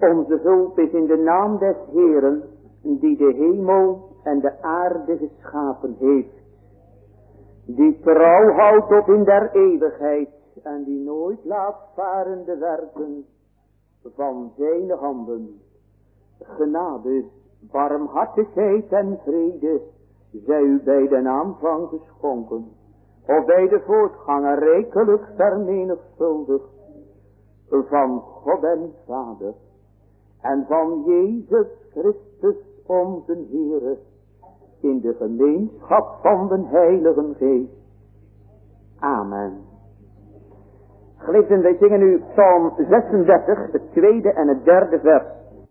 Onze hulp is in de naam des Heeren, die de hemel en de aarde geschapen heeft. Die trouw houdt tot in der eeuwigheid en die nooit laat varen de werken van zijn handen. Genade, barmhartigheid en vrede zij u bij de aanvang geschonken, of bij de voortganger rijkelijk vermenigvuldigd, van God en Vader en van Jezus Christus onze Heere, in de gemeenschap van de Heilige Geest. Amen. Geliefden, wij zingen nu Psalm 36, het tweede en het derde vers.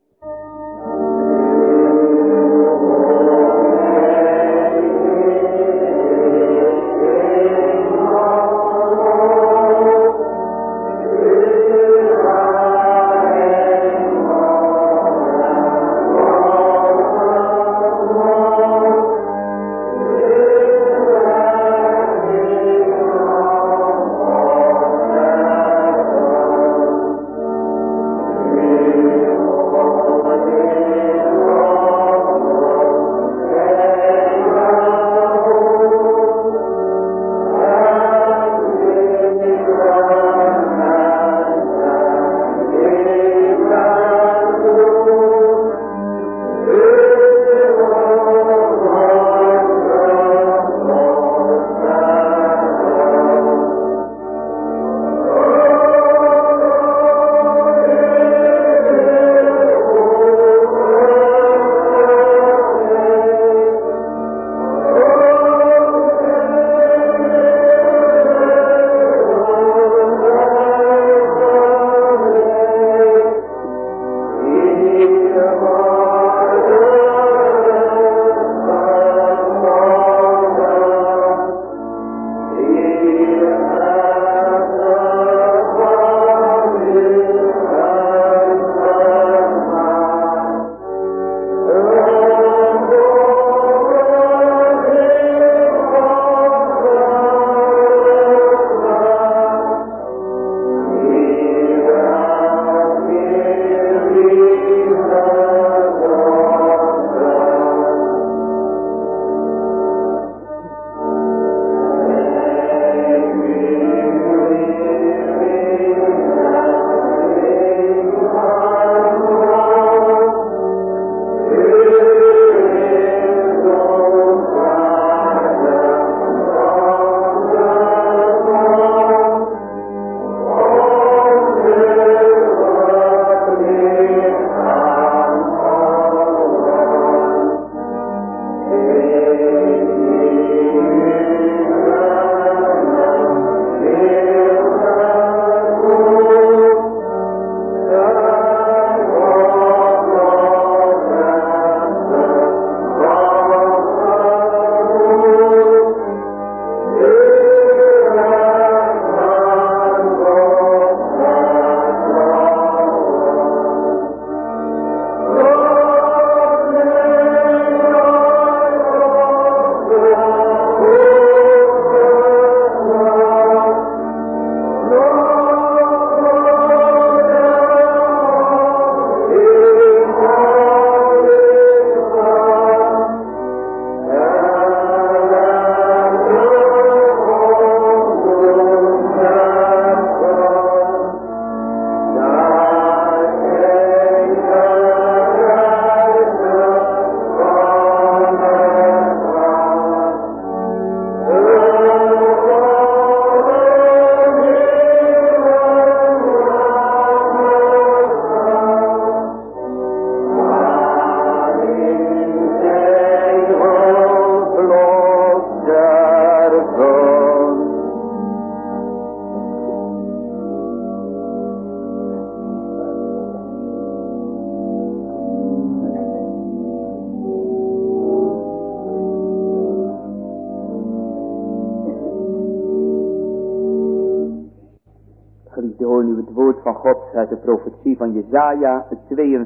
Geliefde, hoor nu het woord van God uit de profetie van Jesaja, het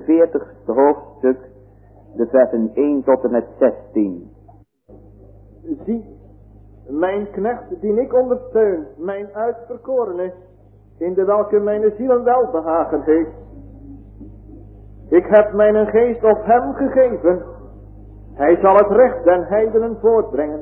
42e hoofdstuk, de versen 1 tot en met 16. Zie, mijn knecht die ik ondersteun, mijn uitverkorene, in de welke mijn ziel een welbehagen heeft. Ik heb mijn geest op hem gegeven. Hij zal het recht den heidenen voortbrengen.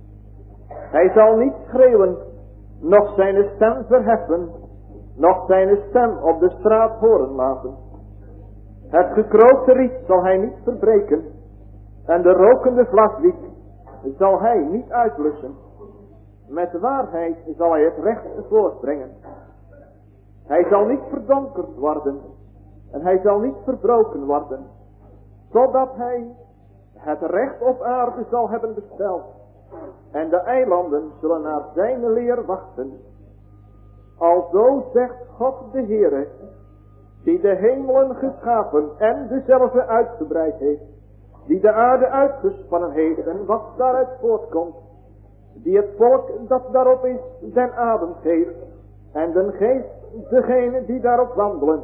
Hij zal niet schreeuwen, noch zijn stem verheffen, noch zijn stem op de straat horen laten. Het gekrookte riet zal hij niet verbreken, en de rokende vlaswiek zal hij niet uitblussen. Met waarheid zal hij het recht voortbrengen. Hij zal niet verdonkerd worden, en hij zal niet verbroken worden, totdat hij het recht op aarde zal hebben besteld. En de eilanden zullen naar zijn leer wachten. Alzo zegt God de Heere, die de hemelen geschapen en dezelfde uitgebreid heeft, die de aarde uitgespannen heeft en wat daaruit voortkomt, die het volk dat daarop is den adem geeft, en den geest degene die daarop wandelen.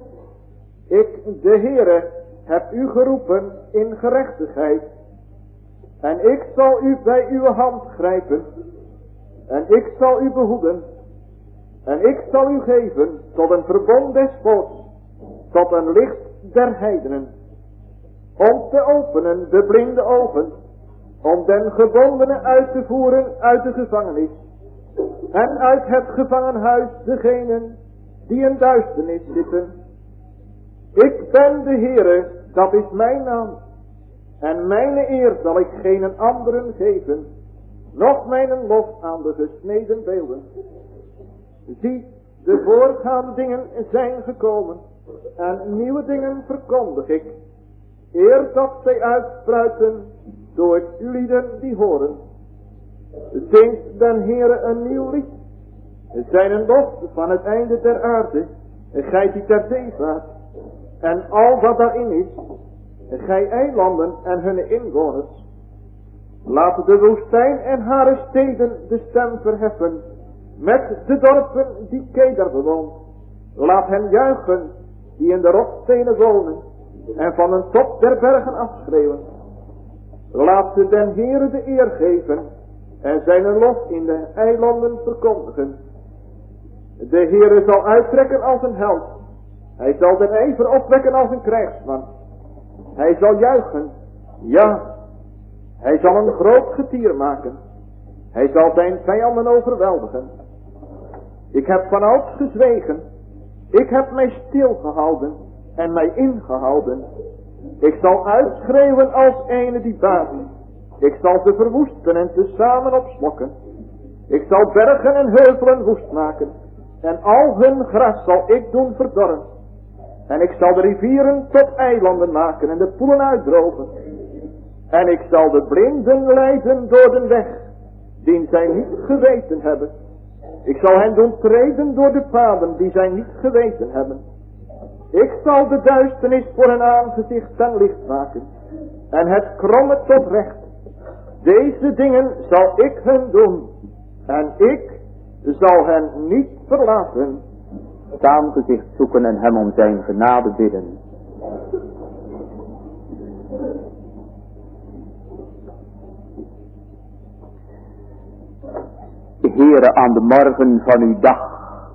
Ik, de Heere, heb u geroepen in gerechtigheid, en ik zal u bij uw hand grijpen, en ik zal u behoeden, en ik zal u geven tot een verbond des volks, tot een licht der heidenen, om te openen de blinde ogen, om den gebondenen uit te voeren uit de gevangenis, en uit het gevangenhuis degenen die in duisternis zitten. Ik ben de Heere, dat is mijn naam, en mijn eer zal ik geen anderen geven, noch mijn lof aan de gesneden beelden. Zie, de voorgaande dingen zijn gekomen, en nieuwe dingen verkondig ik, eer dat zij uitspruiten door lieden die horen. Zingt den Heere een nieuw lied, zijn een lof van het einde der aarde, gij die ter zee vaart, en al wat daarin is, gij eilanden en hun inwoners. Laat de woestijn en haar steden de stem verheffen, met de dorpen die Kedar bewoont. Laat hen juichen die in de rotsstenen wonen, en van een top der bergen afschreeuwen. Laat ze den Heere de eer geven, en zijn lof in de eilanden verkondigen. De Heere zal uittrekken als een held. Hij zal den ijver opwekken als een krijgsman. Hij zal juichen, ja, hij zal een groot getier maken. Hij zal zijn vijanden overweldigen. Ik heb vanouds gezwegen. Ik heb mij stilgehouden en mij ingehouden. Ik zal uitschreeuwen als ene die baat. Ik zal ze verwoesten en tezamen opslokken. Ik zal bergen en heuvelen woest maken. En al hun gras zal ik doen verdorren. En ik zal de rivieren tot eilanden maken en de poelen uitdrogen. En ik zal de blinden leiden door de weg, die zij niet geweten hebben. Ik zal hen doen treden door de paden, die zij niet geweten hebben. Ik zal de duisternis voor hun aangezicht ten licht maken, en het kromme tot recht. Deze dingen zal ik hun doen, en ik zal hen niet verlaten. Het aangezicht zoeken en hem om zijn genade bidden. Heere, aan de morgen van uw dag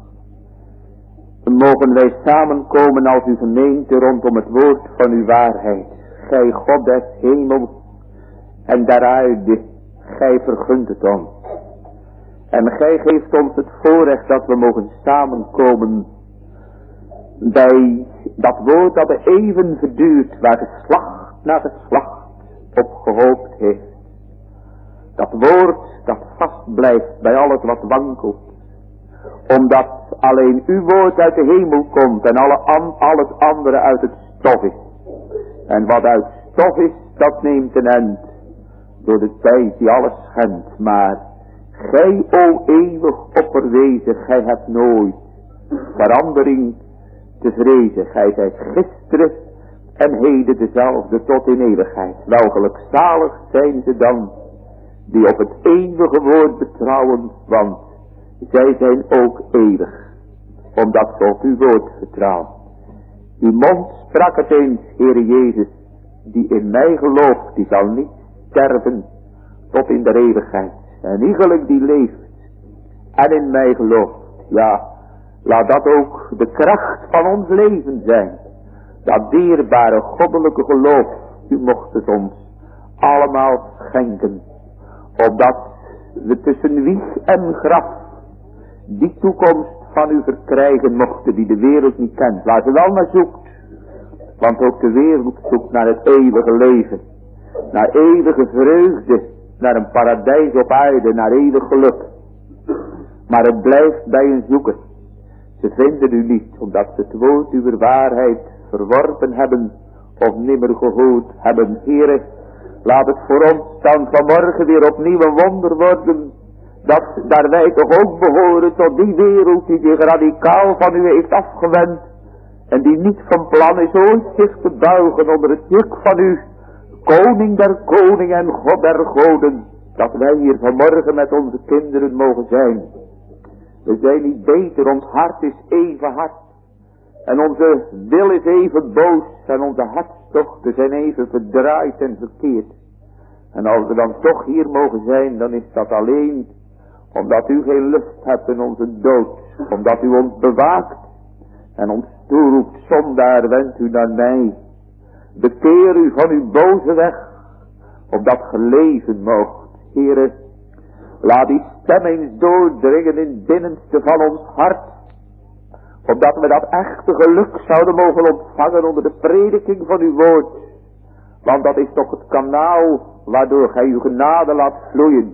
mogen wij samenkomen als uw gemeente rondom het woord van uw waarheid. Gij God des hemels en der aarde, gij vergunt het ons. En gij geeft ons het voorrecht dat we mogen samenkomen bij dat woord dat de eeuwen verduurt, waar geslacht na geslacht op gehoopt heeft. Dat woord dat vast blijft bij alles wat wankelt. Omdat alleen uw woord uit de hemel komt en al het andere uit het stof is. En wat uit stof is, dat neemt een eind door de tijd die alles schendt. Maar gij, o eeuwig opperwezen, gij hebt nooit verandering te vrezen. Gij zijt gisteren en heden dezelfde tot in eeuwigheid. Wel gelukzalig zijn ze dan die op het eeuwige woord betrouwen, want zij zijn ook eeuwig, omdat ze op uw woord vertrouwen. Uw mond sprak het eens, Heere Jezus, die in mij gelooft, die zal niet sterven tot in de eeuwigheid. En iegelijk die leeft en in mij gelooft, ja, laat dat ook de kracht van ons leven zijn. Dat dierbare goddelijke geloof, u mocht het ons allemaal schenken. Opdat we tussen wieg en graf die toekomst van u verkrijgen mochten die de wereld niet kent. Waar ze wel naar zoekt. Want ook de wereld zoekt naar het eeuwige leven. Naar eeuwige vreugde. Naar een paradijs op aarde. Naar eeuwig geluk. Maar het blijft bij een zoeken. Ze vinden u niet. Omdat ze het woord uw waarheid verworpen hebben. Of nimmer gehoord hebben. Heere, laat het voor ons dan vanmorgen weer opnieuw een wonder worden. Dat daar wij toch ook behoren tot die wereld die zich radicaal van u heeft afgewend. En die niet van plan is ooit zich te buigen onder het juk van u. Koning der koningen en God der goden. Dat wij hier vanmorgen met onze kinderen mogen zijn. We zijn niet beter, ons hart is even hard. En onze wil is even boos. En onze hartstochten zijn even verdraaid en verkeerd. En als we dan toch hier mogen zijn, dan is dat alleen omdat u geen lust hebt in onze dood. Omdat u ons bewaakt en ons toeroept, zondaar, wend u naar mij. Bekeer u van uw boze weg, opdat ge leven moogt. Heere, laat die stem eens doordringen in het binnenste van ons hart. Opdat we dat echte geluk zouden mogen ontvangen onder de prediking van uw woord. Want dat is toch het kanaal waardoor gij uw genade laat vloeien.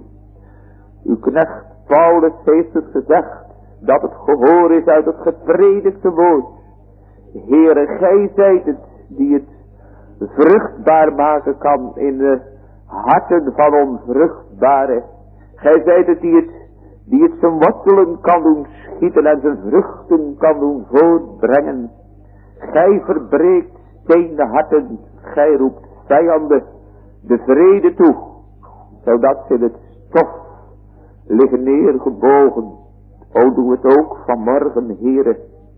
Uw knecht Paulus heeft het gezegd, dat het gehoor is uit het gepredikte woord. Heere, gij zijt het die het vruchtbaar maken kan in de harten van onvruchtbare. Gij zijt het die het zijn wortelen kan doen schieten en zijn vruchten kan doen voortbrengen. Gij verbreekt steende harten, gij roept vijanden de vrede toe, zodat ze het stof liggen neergebogen. O, doe het ook vanmorgen, Heere.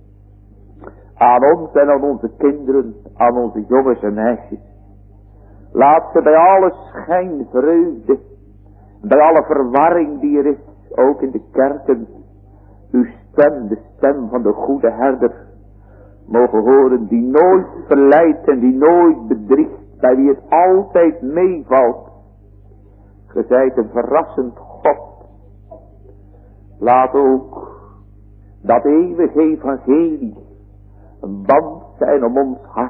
Aan ons en aan onze kinderen, aan onze jongens en meisjes. Laat ze bij alle schijnvreugde, bij alle verwarring die er is, ook in de kerken, uw stem, de stem van de goede herder, mogen horen, die nooit verleidt en die nooit bedriegt, bij wie het altijd meevalt. Ge zijt een verrassend God. Laat ook dat eeuwige evangelie een band zijn om ons hart.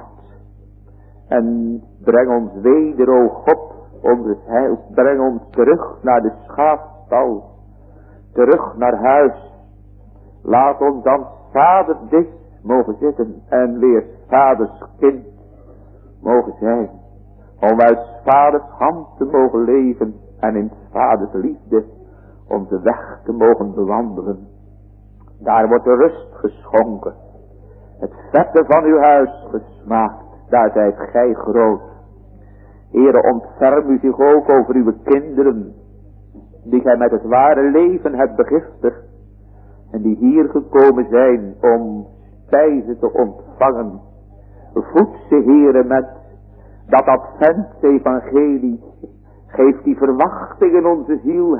En breng ons weder, o God, onze heil. Breng ons terug naar de schaapstal. Terug naar huis. Laat ons dan vader dicht mogen zitten en weer vaders kind mogen zijn. Om uit vaders hand te mogen leven en in vaders liefde onze weg te mogen bewandelen. Daar wordt de rust geschonken. Het vette van uw huis gesmaakt. Daar zijt gij groot. Heere, ontferm u zich ook over uw kinderen, die gij met het ware leven hebt begiftigd. En die hier gekomen zijn om spijze te ontvangen. Voed ze, Heere, met dat adventsevangelie. Geef die verwachting in onze ziel.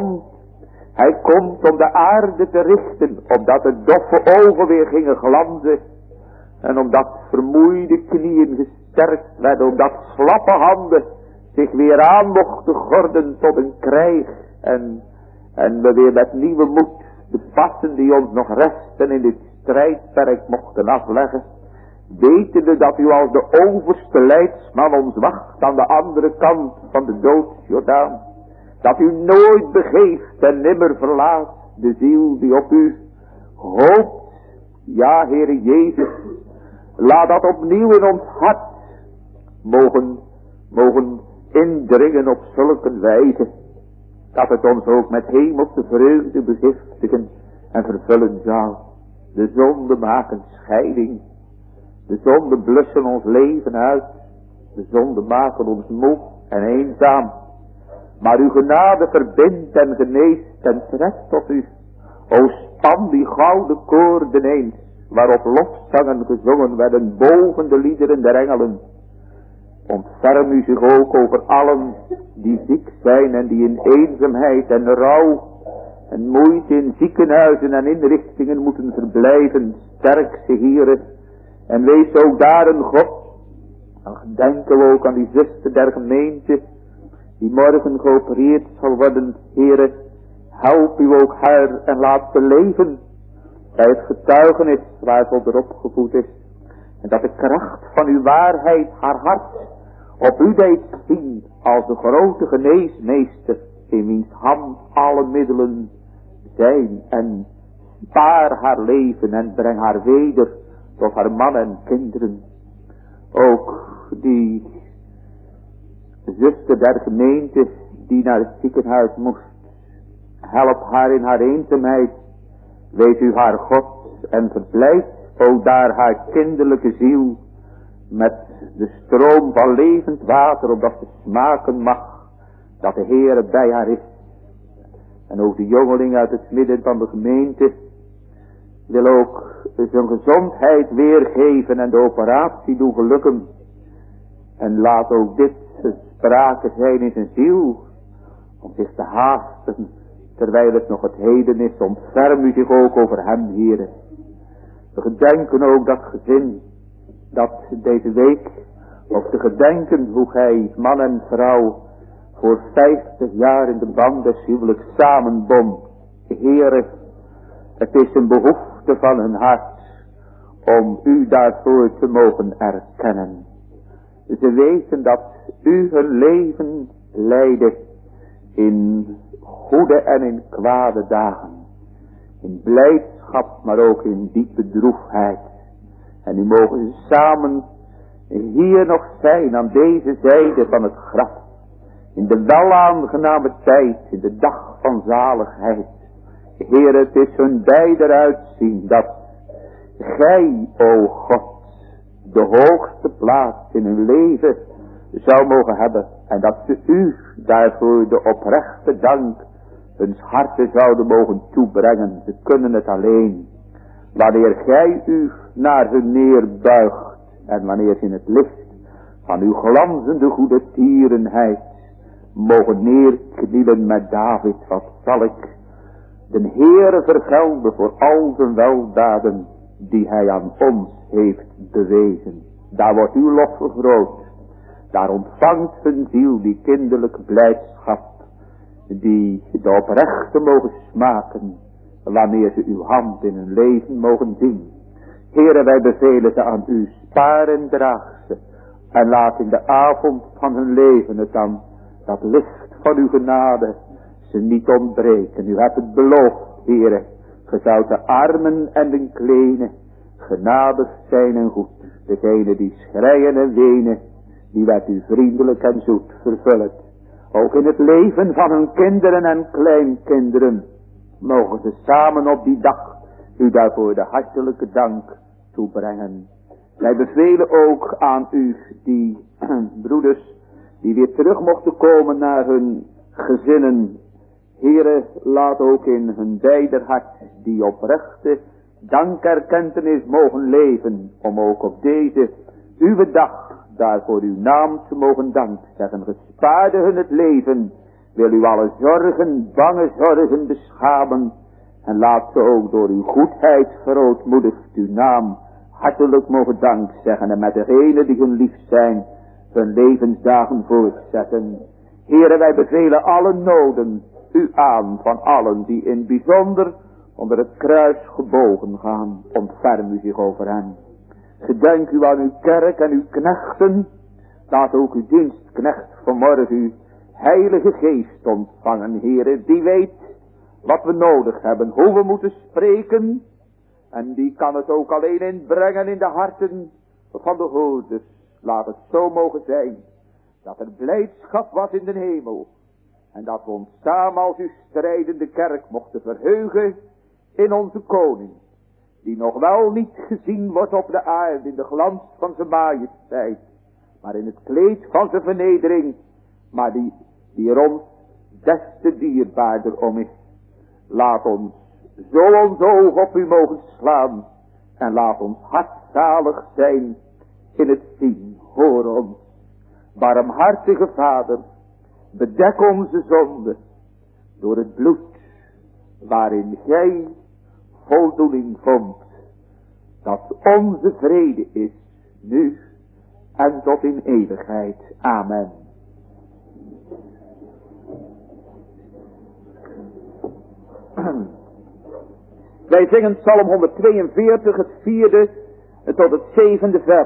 Hij komt om de aarde te richten, opdat de doffe ogen weer gingen glanzen. En omdat vermoeide knieën gesterkt werden, omdat slappe handen zich weer aan mochten gorden tot een krijg. En we weer met nieuwe moed de passen die ons nog resten in dit strijdperk mochten afleggen. Wetende dat u als de overste leidsman ons wacht aan de andere kant van de doodsjordaan. Dat u nooit begeeft en nimmer verlaat de ziel die op u hoopt. Ja, Heere Jezus, laat dat opnieuw in ons hart mogen indringen op zulke wijze. Dat het ons ook met hemelse vreugde begiftigen en vervullen zou. De zonde maken scheiding. De zonde blussen ons leven uit. De zonde maken ons moe en eenzaam. Maar uw genade verbindt en geneest en trekt tot u. O, span die gouden koorden eens, waarop lofzangen gezongen werden boven de liederen der engelen. Ontferm u zich ook over allen die ziek zijn en die in eenzaamheid en rouw en moeite in ziekenhuizen en inrichtingen moeten verblijven. Sterk ze, Heere, En wees ook daar een God. Dan gedenken we ook aan die zuster der gemeente, die morgen geopereerd zal worden. Heere, help u ook haar en laat ze leven bij het getuigenis waar ze onder opgevoed is. En dat de kracht van uw waarheid haar hart op u deed zien als de grote geneesmeester, in wiens hand alle middelen zijn. En spaar haar leven en breng haar weder tot haar man en kinderen. Ook die zuster der gemeente die naar het ziekenhuis moest, help haar in haar eenzaamheid. Wees u haar God en verblijd ook daar haar kinderlijke ziel met de stroom van levend water, opdat ze smaken mag dat de Heere bij haar is. En ook de jongeling uit het midden van de gemeente wil ook zijn gezondheid weergeven en de operatie doen gelukken. En laat ook dit sprake zijn in zijn ziel, om zich te haasten, terwijl het nog het heden is. Ontferm u zich ook over hem, Heere. We gedenken ook dat gezin, dat deze week, of te gedenken hoe gij man en vrouw voor 50 jaar in de band des huwelijks samenbond. Heere, het is een behoefte van hun hart om u daarvoor te mogen erkennen. Ze weten dat u hun leven leidde in goede en in kwade dagen. In blijdschap, maar ook in diepe droefheid. En nu mogen ze samen hier nog zijn aan deze zijde van het graf. In de welaangename tijd, in de dag van zaligheid. Heer, het is hun beider uitzien dat gij, o God, de hoogste plaats in hun leven zou mogen hebben. En dat ze u daarvoor de oprechte dank hun harten zouden mogen toebrengen. Ze kunnen het alleen wanneer gij u naar hun neerbuigt. En wanneer ze in het licht van uw glanzende goede tierenheid mogen neerknielen met David. Wat zal ik de Heere vergelden voor al zijn weldaden die hij aan ons heeft bewezen. Daar wordt uw lof vergroot. Daar ontvangt hun ziel die kinderlijke blijdschap, die de oprechte mogen smaken, wanneer ze uw hand in hun leven mogen zien. Heere, wij bevelen ze aan u, spaar en draag ze, en laat in de avond van hun leven het dan, dat licht van uw genade, ze niet ontbreken. U hebt het beloofd, Heere, ge zoudt de armen en de kleinen genadig zijn en goed. Degene die schreien en wenen, die werd u vriendelijk en zoet vervullen. Ook in het leven van hun kinderen en kleinkinderen mogen ze samen op die dag u daarvoor de hartelijke dank toebrengen. Wij bevelen ook aan u die broeders die weer terug mochten komen naar hun gezinnen. Heere, laat ook in hun beider hart die oprechte dankerkentenis mogen leven, om ook op deze uw dag daarvoor uw naam te mogen dank zeggen. Gespaarde hun het leven, wil u alle zorgen, bange zorgen beschamen, en laat ze ook door uw goedheid verootmoedigd uw naam hartelijk mogen dank zeggen, en met degenen die hun lief zijn, hun levensdagen voortzetten. Heere, wij bevelen alle noden u aan van allen die in bijzonder onder het kruis gebogen gaan. Ontferm u zich over hen. Gedenk u aan uw kerk en uw knechten. Laat ook uw dienstknecht vanmorgen uw heilige geest ontvangen, Heere, die weet wat we nodig hebben, hoe we moeten spreken. En die kan het ook alleen inbrengen in de harten van de hoorders. Laat het zo mogen zijn, dat er blijdschap was in de hemel. En dat we ons samen als uw strijdende kerk mochten verheugen in onze koning. Die nog wel niet gezien wordt op de aarde in de glans van zijn majesteit, maar in het kleed van zijn vernedering. Maar die er ons des te dierbaarder om is. Laat ons zo ons oog op u mogen slaan. En laat ons hart zalig zijn in het zien. Hoor ons, barmhartige Vader. Bedek onze zonde door het bloed waarin gij voldoening vond dat onze vrede is, nu en tot in eeuwigheid. Amen. Wij zingen Psalm 142, het 4e tot het 7e vers.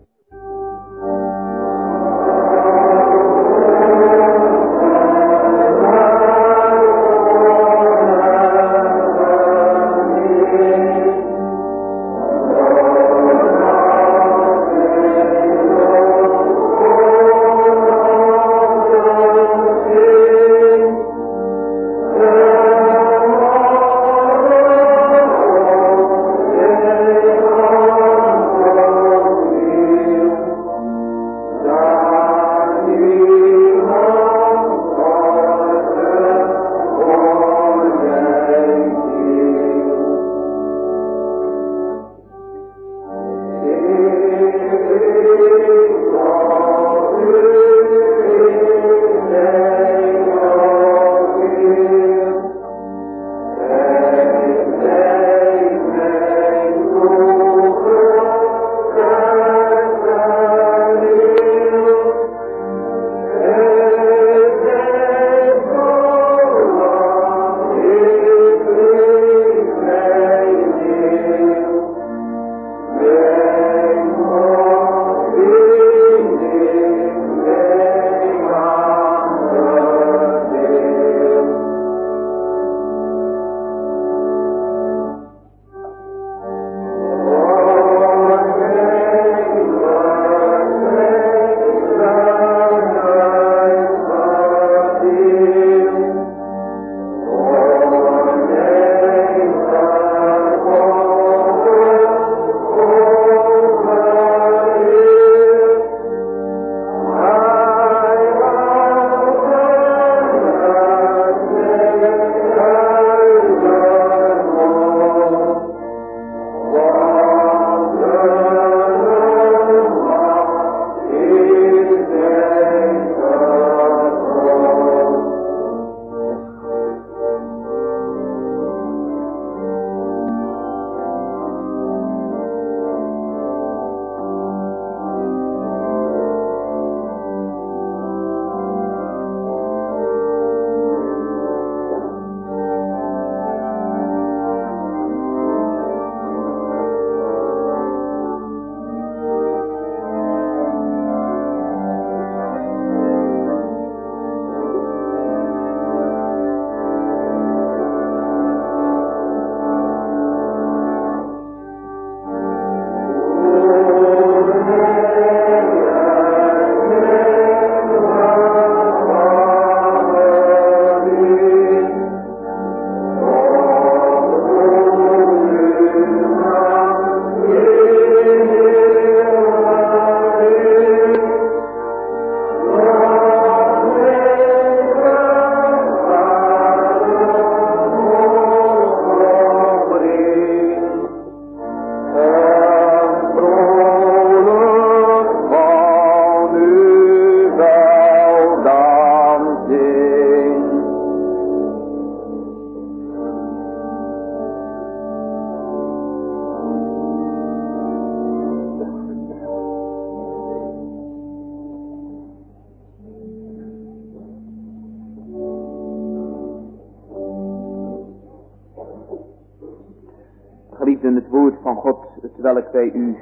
Geliefden, het woord van God, terwijl wij u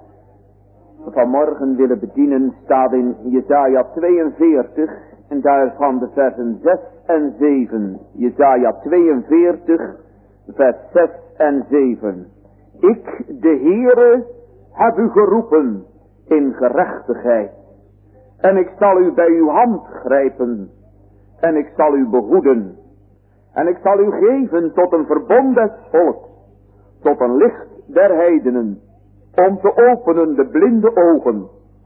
vanmorgen willen bedienen, staat in Jesaja 42 en daarvan de versen 6 en 7. Jesaja 42, vers 6 en 7. Ik, de Heere, heb u geroepen in gerechtigheid. En ik zal u bij uw hand grijpen. En ik zal u behoeden. En ik zal u geven tot een verbond des volks. Tot een licht der heidenen. Om te openen de blinde ogen.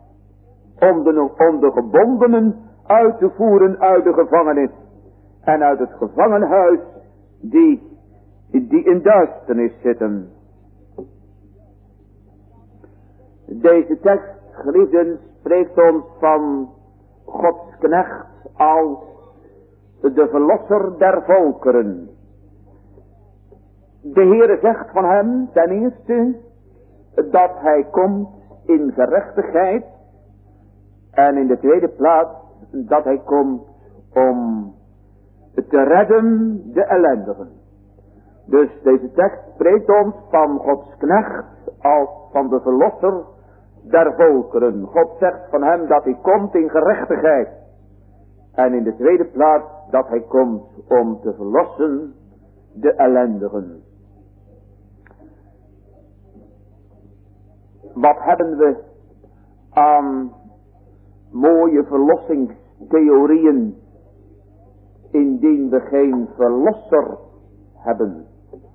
Om de gebondenen uit te voeren uit de gevangenis. En uit het gevangenhuis die in duisternis zitten. Deze tekst, geliefden, spreekt ons van Gods knecht als de verlosser der volkeren. De Heere zegt van hem ten eerste dat hij komt in gerechtigheid. En in de tweede plaats dat hij komt om te redden de ellendigen. Dus deze tekst spreekt ons van Gods knecht als van de verlosser der volkeren. God zegt van hem dat hij komt in gerechtigheid. En in de tweede plaats dat hij komt om te verlossen de ellendigen. Wat hebben we aan mooie verlossingstheorieën indien we geen verlosser hebben?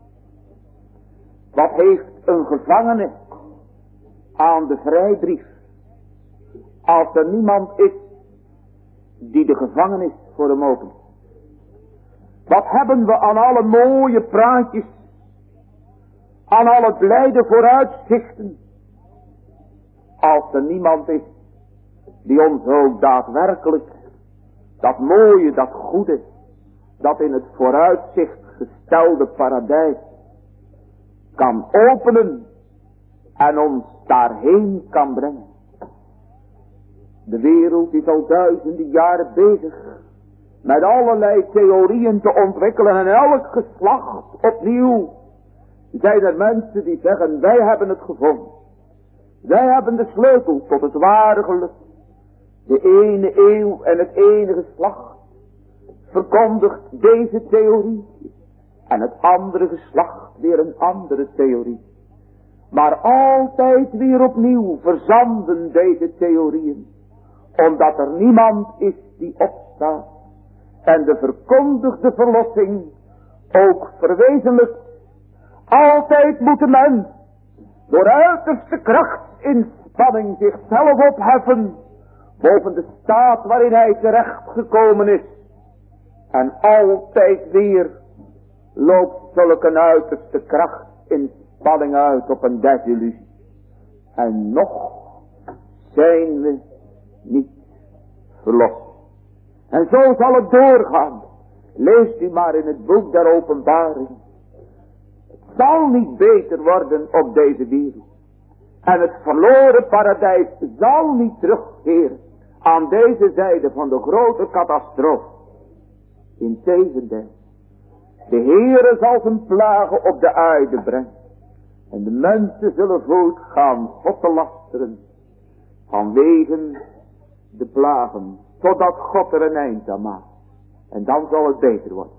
Wat heeft een gevangene aan de vrijbrief als er niemand is die de gevangenis voor hem opent? Wat hebben we aan alle mooie praatjes, aan alle blijde vooruitzichten, als er niemand is die ons ook daadwerkelijk dat mooie, dat goede, dat in het vooruitzicht gestelde paradijs kan openen en ons daarheen kan brengen. De wereld is al duizenden jaren bezig met allerlei theorieën te ontwikkelen en elk geslacht opnieuw zijn er mensen die zeggen: wij hebben het gevonden. Wij hebben de sleutel tot het ware geluk. De ene eeuw en het ene geslacht verkondigt deze theorie en het andere geslacht weer een andere theorie. Maar altijd weer opnieuw verzanden deze theorieën, omdat er niemand is die opstaat en de verkondigde verlossing ook verwezenlijkt. Altijd moet de mens door uiterste krachtsinspanning zichzelf opheffen boven de staat waarin hij terecht gekomen is. En altijd weer loopt zulke uiterste krachtsinspanning uit op een desillusie. En nog zijn we niet verlost. En zo zal het doorgaan. Leest u maar in het boek der Openbaring. Het zal niet beter worden op deze wereld. En het verloren paradijs zal niet terugkeren aan deze zijde van de grote catastrofe. Integendeel, de Heere zal zijn plagen op de aarde brengen. En de mensen zullen voortgaan God te lasteren vanwege de plagen, totdat God er een eind aan maakt. En dan zal het beter worden.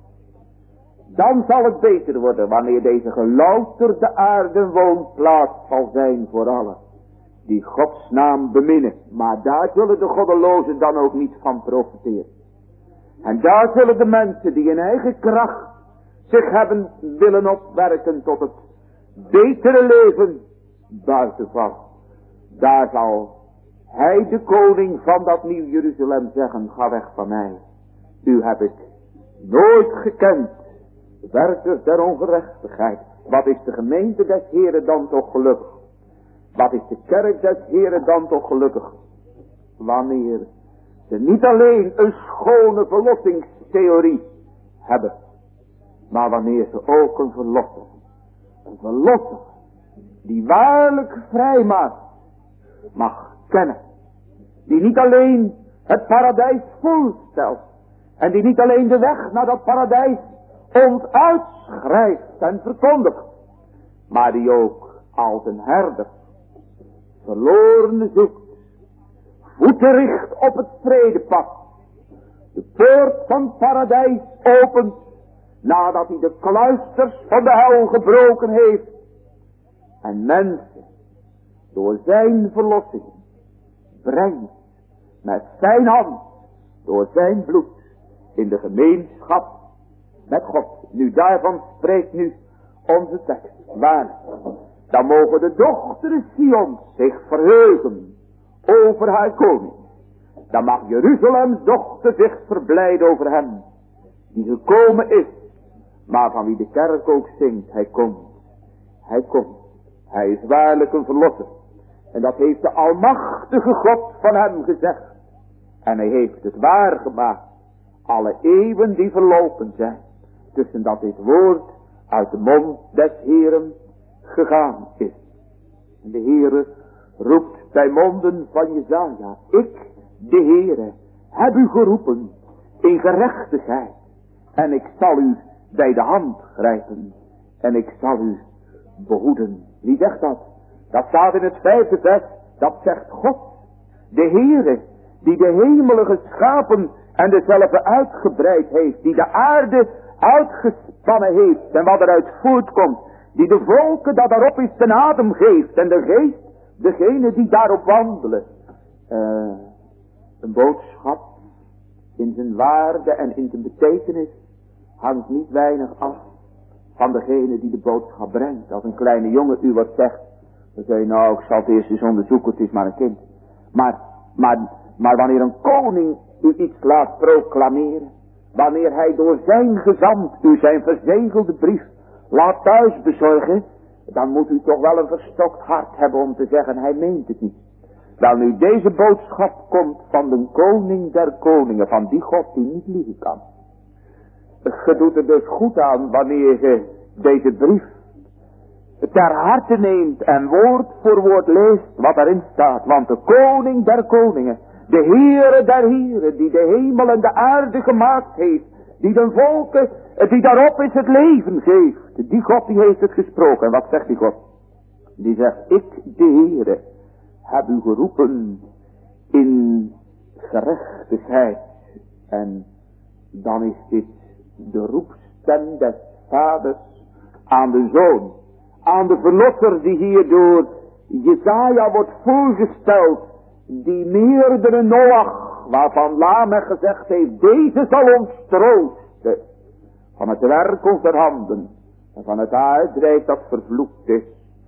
Dan zal het beter worden wanneer deze gelouterde aarde woonplaats zal zijn voor allen die Gods naam beminnen. Maar daar zullen de goddelozen dan ook niet van profiteren. En daar zullen de mensen die in eigen kracht zich hebben willen opwerken tot het betere leven buiten vallen. Daar zal hij, de koning van dat nieuw Jeruzalem, zeggen: ga weg van mij. U heb ik nooit gekend, werkers der ongerechtigheid. Wat is de gemeente des Heren dan toch gelukkig? Wat is de kerk des Heren dan toch gelukkig? Wanneer ze niet alleen een schone verlossingstheorie hebben, maar wanneer ze ook een verlosser die waarlijk vrij maakt, mag kennen. Die niet alleen het paradijs voorstelt en die niet alleen de weg naar dat paradijs ons uitschrijft en verkondigt, maar die ook als een herder verlorenen zoekt, voeten richt op het vredepad, de poort van paradijs opent nadat hij de kluisters van de hel gebroken heeft en mensen door zijn verlossing brengt met zijn hand door zijn bloed in de gemeenschap met God. Nu daarvan spreekt nu onze tekst. Waar? Dan mogen de dochteren Sion zich verheugen over haar koning. Dan mag Jeruzalems dochter zich verblijden over hem die gekomen is, maar van wie de kerk ook zingt: hij komt, hij komt. Hij is waarlijk een verlosser. En dat heeft de almachtige God van hem gezegd. En hij heeft het waargemaakt. Alle eeuwen die verlopen zijn, tussen dat dit woord uit de mond des Heeren gegaan is. De Heere roept bij monden van Jesaja. Ik, de Heere, heb u geroepen in gerechtigheid. En ik zal u bij de hand grijpen. En ik zal u behoeden. Wie zegt dat? Dat staat in het 5e vers. Dat zegt God. De Heere die de hemelen geschapen en dezelfde uitgebreid heeft. Die de aarde uitgespannen heeft en wat eruit voortkomt. Die de volken dat daarop is ten adem geeft. En de geest, degene die daarop wandelen. Een boodschap in zijn waarde en in zijn betekenis hangt niet weinig af van degene die de boodschap brengt. Als een kleine jongen u wat zegt, dan zeg je nou, ik zal het eerst eens onderzoeken, het is maar een kind. Maar wanneer een koning u iets laat proclameren, wanneer hij door zijn gezant u zijn verzegelde brief laat thuis bezorgen, dan moet u toch wel een verstokt hart hebben om te zeggen, hij meent het niet. Wel nu, deze boodschap komt van de koning der koningen, van die God die niet liegen kan. Je doet er dus goed aan wanneer je deze brief ter harte neemt en woord voor woord leest wat erin staat. Want de koning der koningen, de Heere der heren, die de hemel en de aarde gemaakt heeft, die de volken, die daarop is het leven geeft. Die God die heeft het gesproken. En wat zegt die God? Die zegt, ik de Heere heb u geroepen in gerechtigheid. En dan is dit de roepstem des vaders aan de zoon. Aan de verlosser die hier door Jesaja wordt voorgesteld. Die meerdere Noach, waarvan Lamech gezegd heeft, deze zal ons troosten. Van het werk onze handen en van het uitdrijf dat vervloekt is.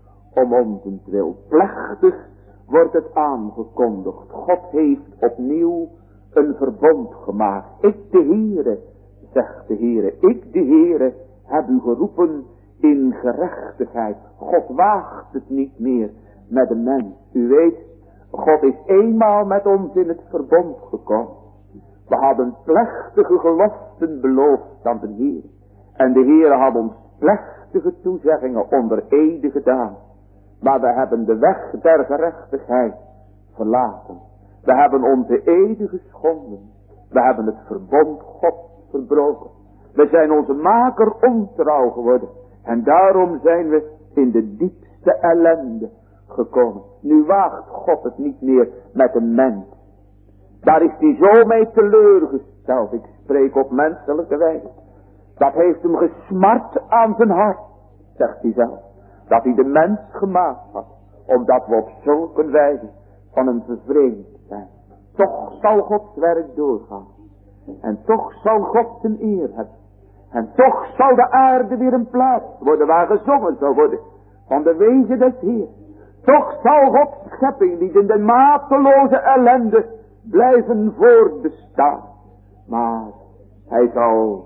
Om ontentwil. Plechtig wordt het aangekondigd. God heeft opnieuw een verbond gemaakt. Ik de Heere, zegt de Heere, ik de Heere heb u geroepen in gerechtigheid. God waagt het niet meer met de mens. U weet, God is eenmaal met ons in het verbond gekomen. We hadden plechtige geloften beloofd aan de Heer. En de Heer had ons plechtige toezeggingen onder ede gedaan. Maar we hebben de weg der gerechtigheid verlaten. We hebben onze ede geschonden. We hebben het verbond Gods verbroken. We zijn onze maker ontrouw geworden. En daarom zijn we in de diepste ellende gekomen. Nu waagt God het niet meer met een mens. Daar is hij zo mee teleurgesteld. Ik spreek op menselijke wijze. Dat heeft hem gesmart aan zijn hart, zegt hij zelf. Dat hij de mens gemaakt had. Omdat we op zulke wijze van hem vervreemd zijn. Toch zal Gods werk doorgaan. En toch zal God zijn eer hebben. En toch zal de aarde weer een plaats worden waar gezongen zal worden. Van de wezen des Heer. Toch zal Gods schepping niet in de mateloze ellende blijven voortbestaan. Maar hij zal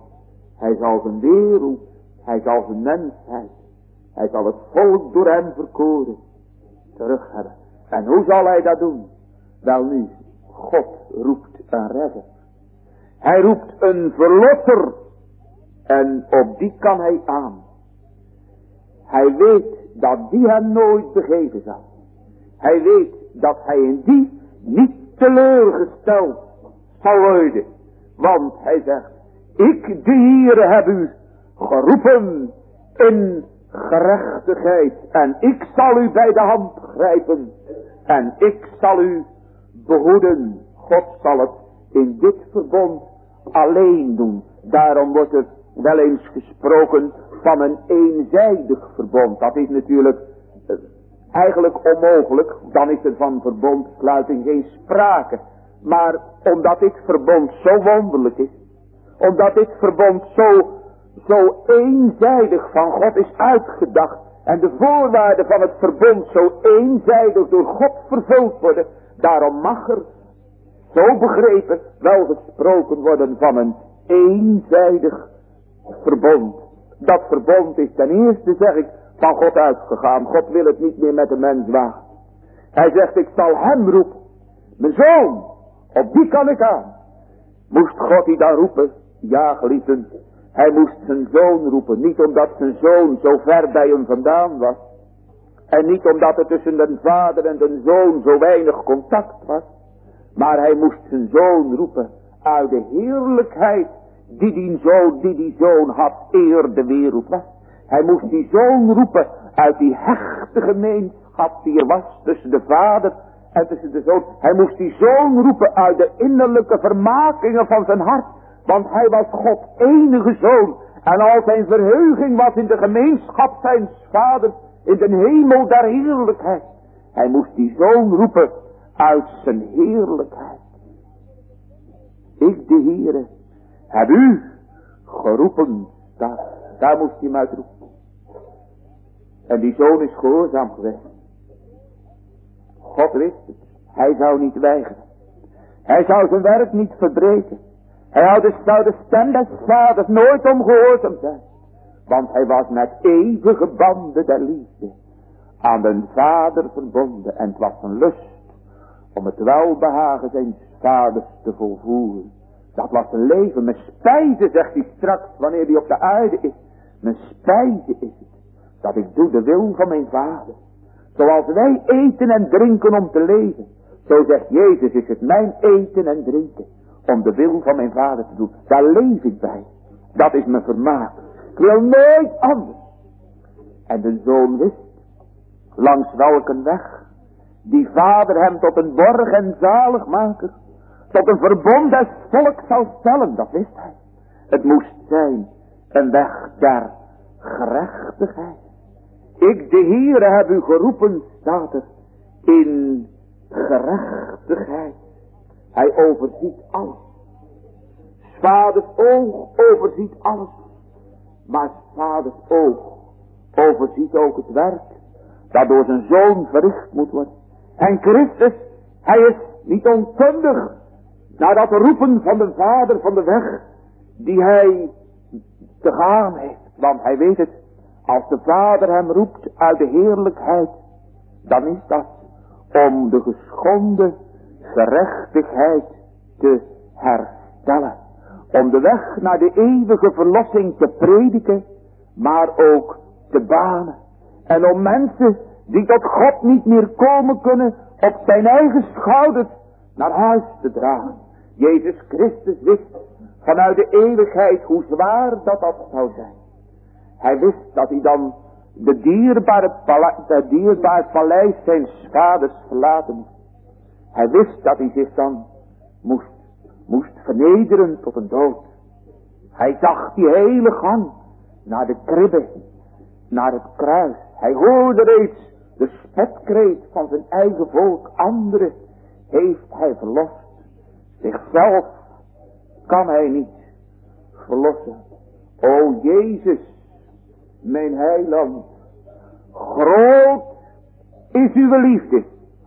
zijn wereld, hij zal zijn mensheid, hij zal het volk door hem verkoren terug hebben. En hoe zal hij dat doen? Wel nu, God roept een redder. Hij roept een verlosser. En op die kan hij aan. Hij weet dat die hem nooit begeven zal. Hij weet dat hij in die niet teleurgesteld zal worden. Want hij zegt, ik de Heere heb u geroepen in gerechtigheid. En ik zal u bij de hand grijpen. En ik zal u behoeden. God zal het in dit verbond alleen doen. Daarom wordt er wel eens gesproken van een eenzijdig verbond. Dat is natuurlijk eigenlijk onmogelijk. Dan is er van verbondsluiting geen sprake. Maar omdat dit verbond zo wonderlijk is. Omdat dit verbond zo eenzijdig van God is uitgedacht. En de voorwaarden van het verbond zo eenzijdig door God vervuld worden. Daarom mag er, zo begrepen, wel gesproken worden van een eenzijdig verbond. Dat verbond is ten eerste, zeg ik, van God uitgegaan. God wil het niet meer met de mens wagen. Hij zegt, ik zal hem roepen. Mijn zoon, op die kan ik aan. Moest God die dan roepen? Ja, geliefden. Hij moest zijn zoon roepen. Niet omdat zijn zoon zo ver bij hem vandaan was. En niet omdat er tussen de vader en de zoon zo weinig contact was. Maar hij moest zijn zoon roepen uit de heerlijkheid die die zoon had eer de wereld was. Hij moest die zoon roepen uit die hechte gemeenschap die er was tussen de vader en tussen de zoon. Hij moest die zoon roepen uit de innerlijke vermakingen van zijn hart. Want hij was Gods enige zoon. En al zijn verheuging was in de gemeenschap zijn vaders, in de hemel der heerlijkheid. Hij moest die zoon roepen uit zijn heerlijkheid. Ik de Heere heb u geroepen. Daar moest hij hem uitroepen. En die zoon is gehoorzaam geweest. God wist het. Hij zou niet weigeren. Hij zou zijn werk niet verbreken. Hij zou de stem des vaders nooit ongehoorzaam zijn. Want hij was met eeuwige banden der liefde aan de vader verbonden. En het was een lust om het welbehagen zijn vaders te volvoeren. Dat was een leven. Mijn spijze, zegt hij straks wanneer hij op de aarde is. Mijn spijze is het dat ik doe de wil van mijn vader. Zoals wij eten en drinken om te leven. Zo zegt Jezus, is het mijn eten en drinken om de wil van mijn vader te doen. Daar leef ik bij. Dat is mijn vermaak. Ik wil nooit anders. En de zoon wist langs welke weg die vader hem tot een borg en zaligmaker, tot een verbond des volks zou stellen. Dat wist hij. Het moest zijn een weg der gerechtigheid. Ik de Heere heb u geroepen, staat er, in gerechtigheid. Hij overziet alles. Vaders oog overziet alles. Maar vaders oog overziet ook het werk dat door zijn zoon verricht moet worden. En Christus, hij is niet onkundig naar dat roepen van de vader van de weg die hij te gaan heeft. Want hij weet het, als de vader hem roept uit de heerlijkheid, dan is dat om de geschonden gerechtigheid te herstellen. Om de weg naar de eeuwige verlossing te prediken, maar ook te banen. En om mensen die tot God niet meer komen kunnen, op zijn eigen schouders naar huis te dragen. Jezus Christus wist vanuit de eeuwigheid hoe zwaar dat zou zijn. Hij wist dat hij dan de dierbare paleis zijn vaders verlaten moest. Hij wist dat hij zich dan moest vernederen tot een dood. Hij zag die hele gang naar de kribbe, naar het kruis. Hij hoorde reeds de spotkreet van zijn eigen volk. Anderen heeft hij verlost. Zichzelf kan hij niet verlossen. O Jezus, mijn heiland, groot is uw liefde,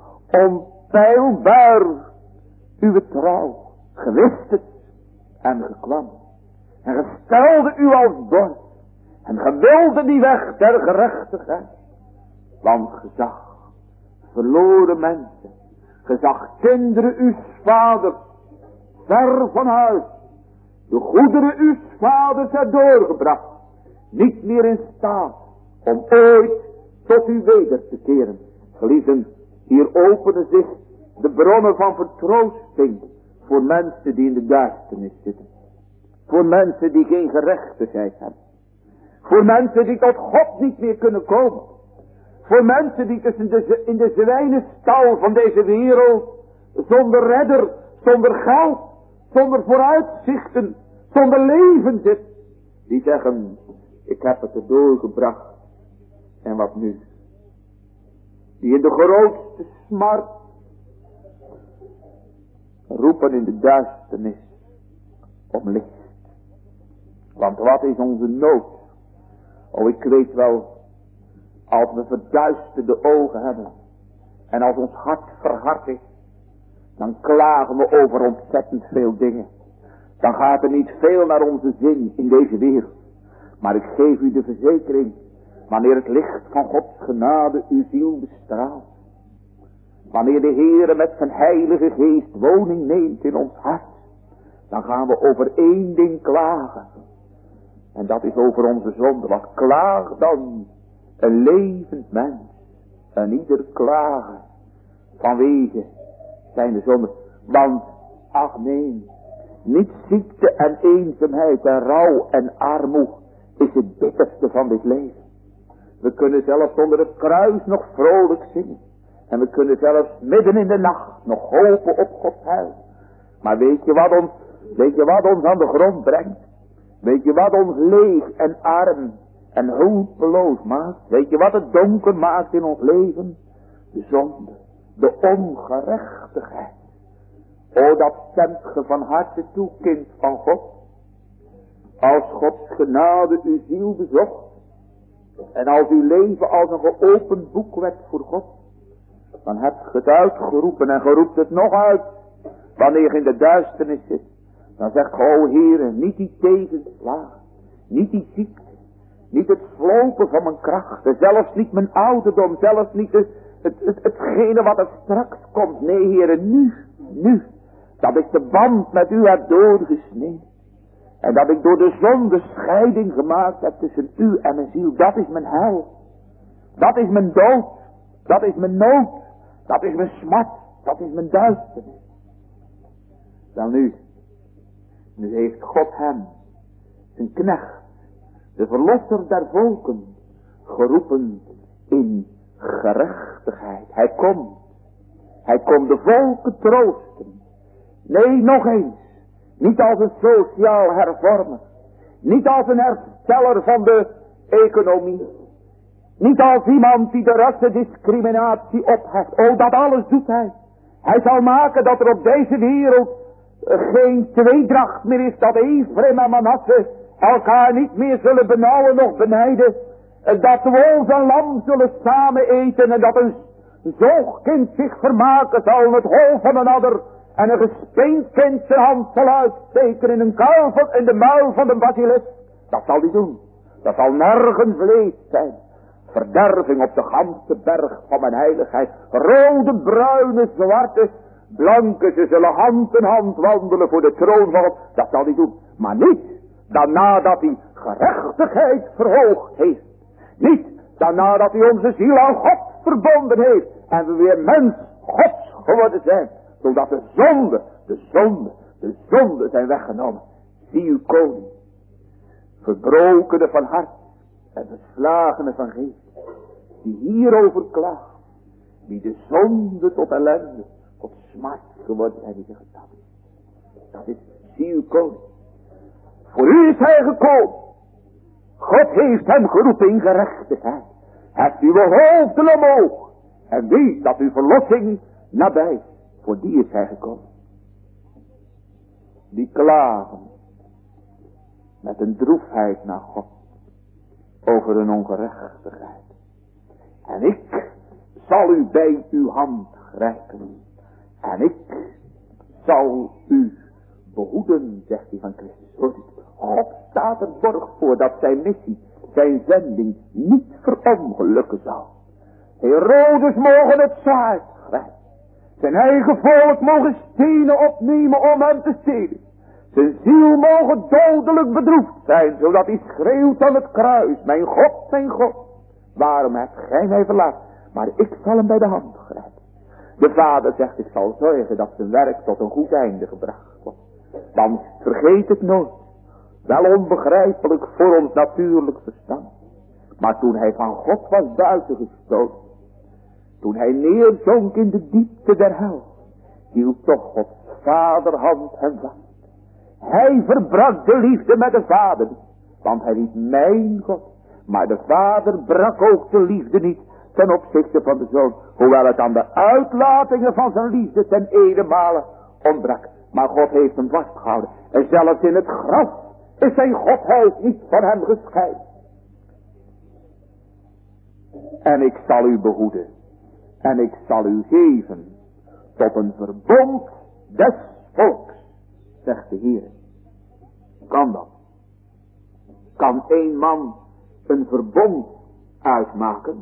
onpeilbaar uw trouw. Ge wist het en ge kwam. En ge stelde u als borg. En ge wilde die weg der gerechtigheid. Want ge zag verloren mensen. Ge zag kinderen uws vaders ver van huis. De goederen uws vaders erdoorgebracht. Niet meer in staat om ooit tot u weder te keren. Geliefden, hier openen zich de bronnen van vertroosting voor mensen die in de duisternis zitten. Voor mensen die geen gerechtigheid hebben. Voor mensen die tot God niet meer kunnen komen. Voor mensen die in de zwijnenstal van deze wereld zonder redder, zonder geld, zonder vooruitzichten, zonder leven zitten. Die zeggen, ik heb het erdoor gebracht. En wat nu? Die in de grootste smart roepen in de duisternis om licht. Want wat is onze nood? Oh, ik weet wel, als we verduisterde ogen hebben en als ons hart verhard is, dan klagen we over ontzettend veel dingen. Dan gaat er niet veel naar onze zin in deze wereld. Maar ik geef u de verzekering, wanneer het licht van Gods genade uw ziel bestraalt, wanneer de Heere met zijn heilige geest woning neemt in ons hart, dan gaan we over één ding klagen. En dat is over onze zonde. Wat klaagt dan een levend mens en ieder klagen vanwege zijn zonde. Want, ach nee, niet ziekte en eenzaamheid en rouw en armoede is het bitterste van dit leven. We kunnen zelfs onder het kruis nog vrolijk zingen. En we kunnen zelfs midden in de nacht nog hopen op Gods heil. Maar weet je wat ons aan de grond brengt? Weet je wat ons leeg en arm en hulpeloos maakt? Weet je wat het donker maakt in ons leven? De zonde, de ongerechtigheid. O, dat stemt ge van harte toe, kind van God. Als Gods genade uw ziel bezocht. En als uw leven als een geopend boek werd voor God. Dan hebt ge het uitgeroepen en ge roept het nog uit. Wanneer je in de duisternis zit. Dan zegt ge, o Heere, niet die tegenslagen. Niet die ziekte. Niet het slopen van mijn krachten. Zelfs niet mijn ouderdom. Zelfs niet hetgene wat er straks komt. Nee, Heere, nu. Dat ik de band met u heb doorgesneden. En dat ik door de zonde scheiding gemaakt heb tussen u en mijn ziel. Dat is mijn hel. Dat is mijn dood. Dat is mijn nood. Dat is mijn smart. Dat is mijn duisternis. Dan nu heeft God hem, zijn knecht, de verlosser der volken, geroepen in gerechtigheid. Hij komt de volken troosten. Nee, nog eens. Niet als een sociaal hervormer. Niet als een hersteller van de economie. Niet als iemand die de rassendiscriminatie opheft. Oh, dat alles doet hij. Hij zal maken dat er op deze wereld geen tweedracht meer is. Dat Ephraim en Manasse elkaar niet meer zullen benauwen of benijden. Dat wolf en lam zullen samen eten. En dat een zoogkind zich vermaken zal in het hol van een adder. En een gespeend kind zijn hand zal uitsteken in een kuil in de muil van de basilisk. Dat zal hij doen. Dat zal nergens vlees zijn. Verderving op de ganse berg van mijn heiligheid. Rode, bruine, zwarte, blanke, ze zullen hand in hand wandelen voor de troon van God. Dat zal hij doen. Maar niet dan nadat hij gerechtigheid verhoogd heeft. Niet dan nadat hij onze ziel aan God verbonden heeft. En we weer mens Gods geworden zijn. Zodat de zonde zijn weggenomen. Zie uw koning. Verbrokene van hart. En verslagene van geest. Die hierover klaagt. Die de zonde tot ellende. Tot smart geworden zijn. Die zeggen dat is. Zie uw koning. Voor u is hij gekomen. God heeft hem geroepen in gerechtigheid. Heft uw hoofden omhoog. En weet dat uw verlossing nabij is. Voor die is hij gekomen. Die klagen. Met een droefheid naar God. Over een ongerechtigheid. En ik zal u bij uw hand grijpen. En ik zal u behoeden, zegt hij van Christus. God staat er borg voor dat zijn missie, zijn zending niet verongelukken zal. Herodes mogen het zwaard grijpen. Zijn eigen volk mogen stenen opnemen om hem te stelen. Zijn ziel mogen dodelijk bedroefd zijn, zodat hij schreeuwt aan het kruis. Mijn God, waarom hebt gij mij verlaten? Maar ik zal hem bij de hand grijpen. De vader zegt, ik zal zorgen dat zijn werk tot een goed einde gebracht wordt. Dan vergeet het nooit. Wel onbegrijpelijk voor ons natuurlijk verstand. Maar toen hij van God was buitengestoten. Toen hij neerzonk in de diepte der hel. Hield toch Gods vaderhand hem vast. Hij verbrak de liefde met de vader. Want hij riep mijn God. Maar de vader brak ook de liefde niet ten opzichte van de zoon. Hoewel het aan de uitlatingen van zijn liefde ten enenmale ontbrak. Maar God heeft hem vastgehouden. En zelfs in het graf is zijn godheid niet van hem gescheiden. En ik zal u behoeden. En ik zal u geven tot een verbond des volks, zegt de Heer. Kan dat? Kan één man een verbond uitmaken?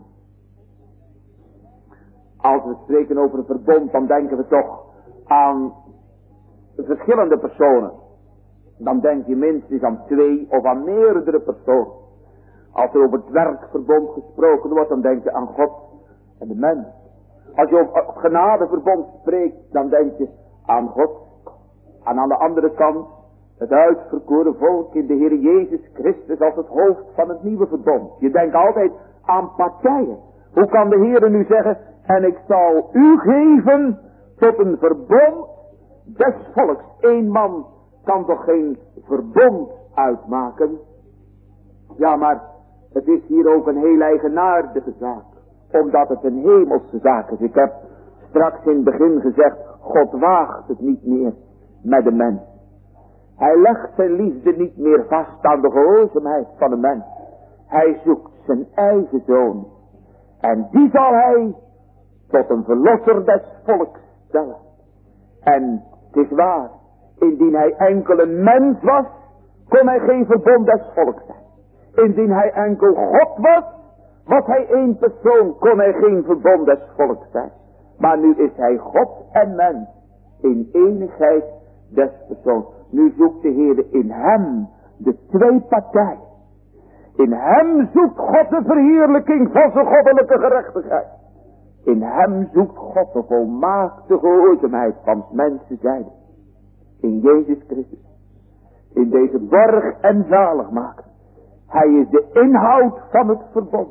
Als we spreken over een verbond, dan denken we toch aan verschillende personen. Dan denk je minstens aan 2 of aan meerdere personen. Als er over het werkverbond gesproken wordt, dan denk je aan God en de mens. Als je over genadeverbond spreekt, dan denk je aan God. En aan de andere kant het uitverkoren volk in de Heer Jezus Christus als het hoofd van het nieuwe verbond. Je denkt altijd aan partijen. Hoe kan de Heer nu zeggen, en ik zal u geven tot een verbond des volks. Eén man kan toch geen verbond uitmaken? Ja, maar het is hier ook een heel eigenaardige zaak. Omdat het een hemelse zaak is. Ik heb straks in het begin gezegd, God waagt het niet meer met de mens. Hij legt zijn liefde niet meer vast aan de gehoorzaamheid van de mens. Hij zoekt zijn eigen zoon. En die zal hij tot een verlosser des volks stellen. En het is waar, indien hij enkel een mens was, kon hij geen verbond des volks zijn. Indien hij enkel God was, was hij één persoon, kon hij geen verbond des volks zijn. Maar nu is hij God en mens in enigheid des persoons. Nu zoekt de Heer in hem de twee partijen. In hem zoekt God de verheerlijking van zijn goddelijke gerechtigheid. In hem zoekt God de volmaakte gehoorzaamheid van mensen zijde. In Jezus Christus. In deze borg en zaligmaker. Hij is de inhoud van het verbond.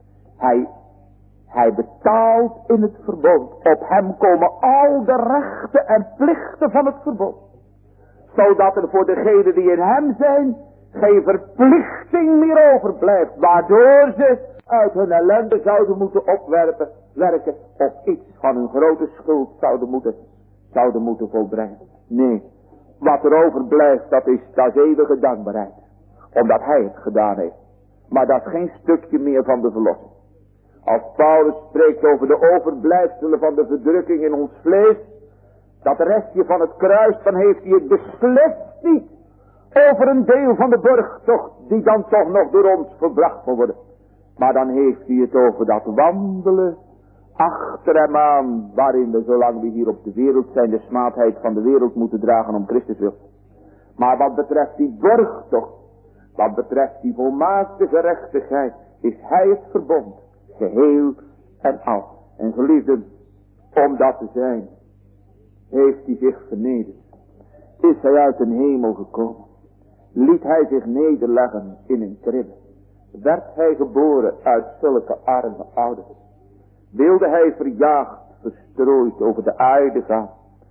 Hij betaalt in het verbond. Op hem komen al de rechten en plichten van het verbond. Zodat er voor degenen die in hem zijn geen verplichting meer overblijft. Waardoor ze uit hun ellende zouden moeten werken. Of iets van hun grote schuld zouden moeten volbrengen. Nee, wat er overblijft dat is eeuwige dankbaarheid. Omdat hij het gedaan heeft. Maar dat is geen stukje meer van de verlossing. Als Paulus spreekt over de overblijfselen van de verdrukking in ons vlees. Dat restje van het kruis, dan heeft hij het beslist niet over een deel van de borgtocht die dan toch nog door ons verbracht wil worden. Maar dan heeft hij het over dat wandelen achter hem aan, waarin we zolang we hier op de wereld zijn de smaadheid van de wereld moeten dragen om Christus wil. Maar wat betreft die borgtocht, wat betreft die volmaakte gerechtigheid, is hij het verbond, geheel en al. En geliefden, om dat te zijn, heeft hij zich vernederd. Is hij uit de hemel gekomen. Liet hij zich nederleggen in een kribbe. Werd hij geboren uit zulke arme ouders. Wilde hij verjaagd, verstrooid over de aarde gaan.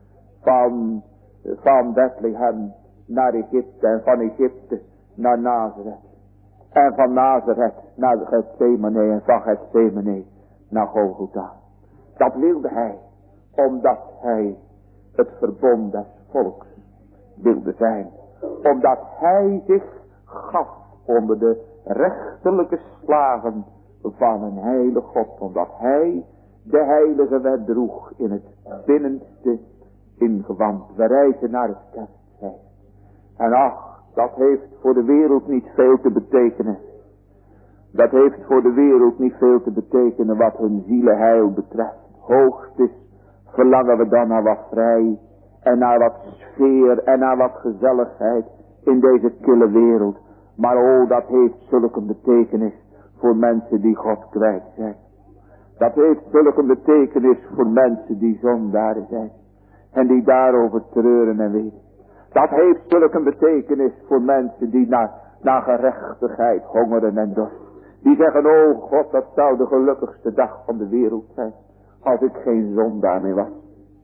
Van Bethlehem naar Egypte en van Egypte naar Nazareth. En van Nazareth naar Gethsemane en van Gethsemane naar Golgotha. Dat wilde hij, omdat hij het verbond des volks wilde zijn. Omdat hij zich gaf onder de rechterlijke slagen van een heilige God. Omdat hij de heilige wet droeg in het binnenste ingewand. We reizen naar het kerstfeest. En ach, dat heeft voor de wereld niet veel te betekenen. Dat heeft voor de wereld niet veel te betekenen wat hun zielenheil betreft. Hoogstens verlangen we dan naar wat vrij en naar wat sfeer en naar wat gezelligheid in deze kille wereld. Maar oh, dat heeft zulke betekenis voor mensen die God kwijt zijn. Dat heeft zulke betekenis voor mensen die zondaren zijn. En die daarover treuren en weten. Dat heeft zulke betekenis voor mensen die naar gerechtigheid hongeren en dorsten. Die zeggen, oh God, dat zou de gelukkigste dag van de wereld zijn. Als ik geen zondaar meer was.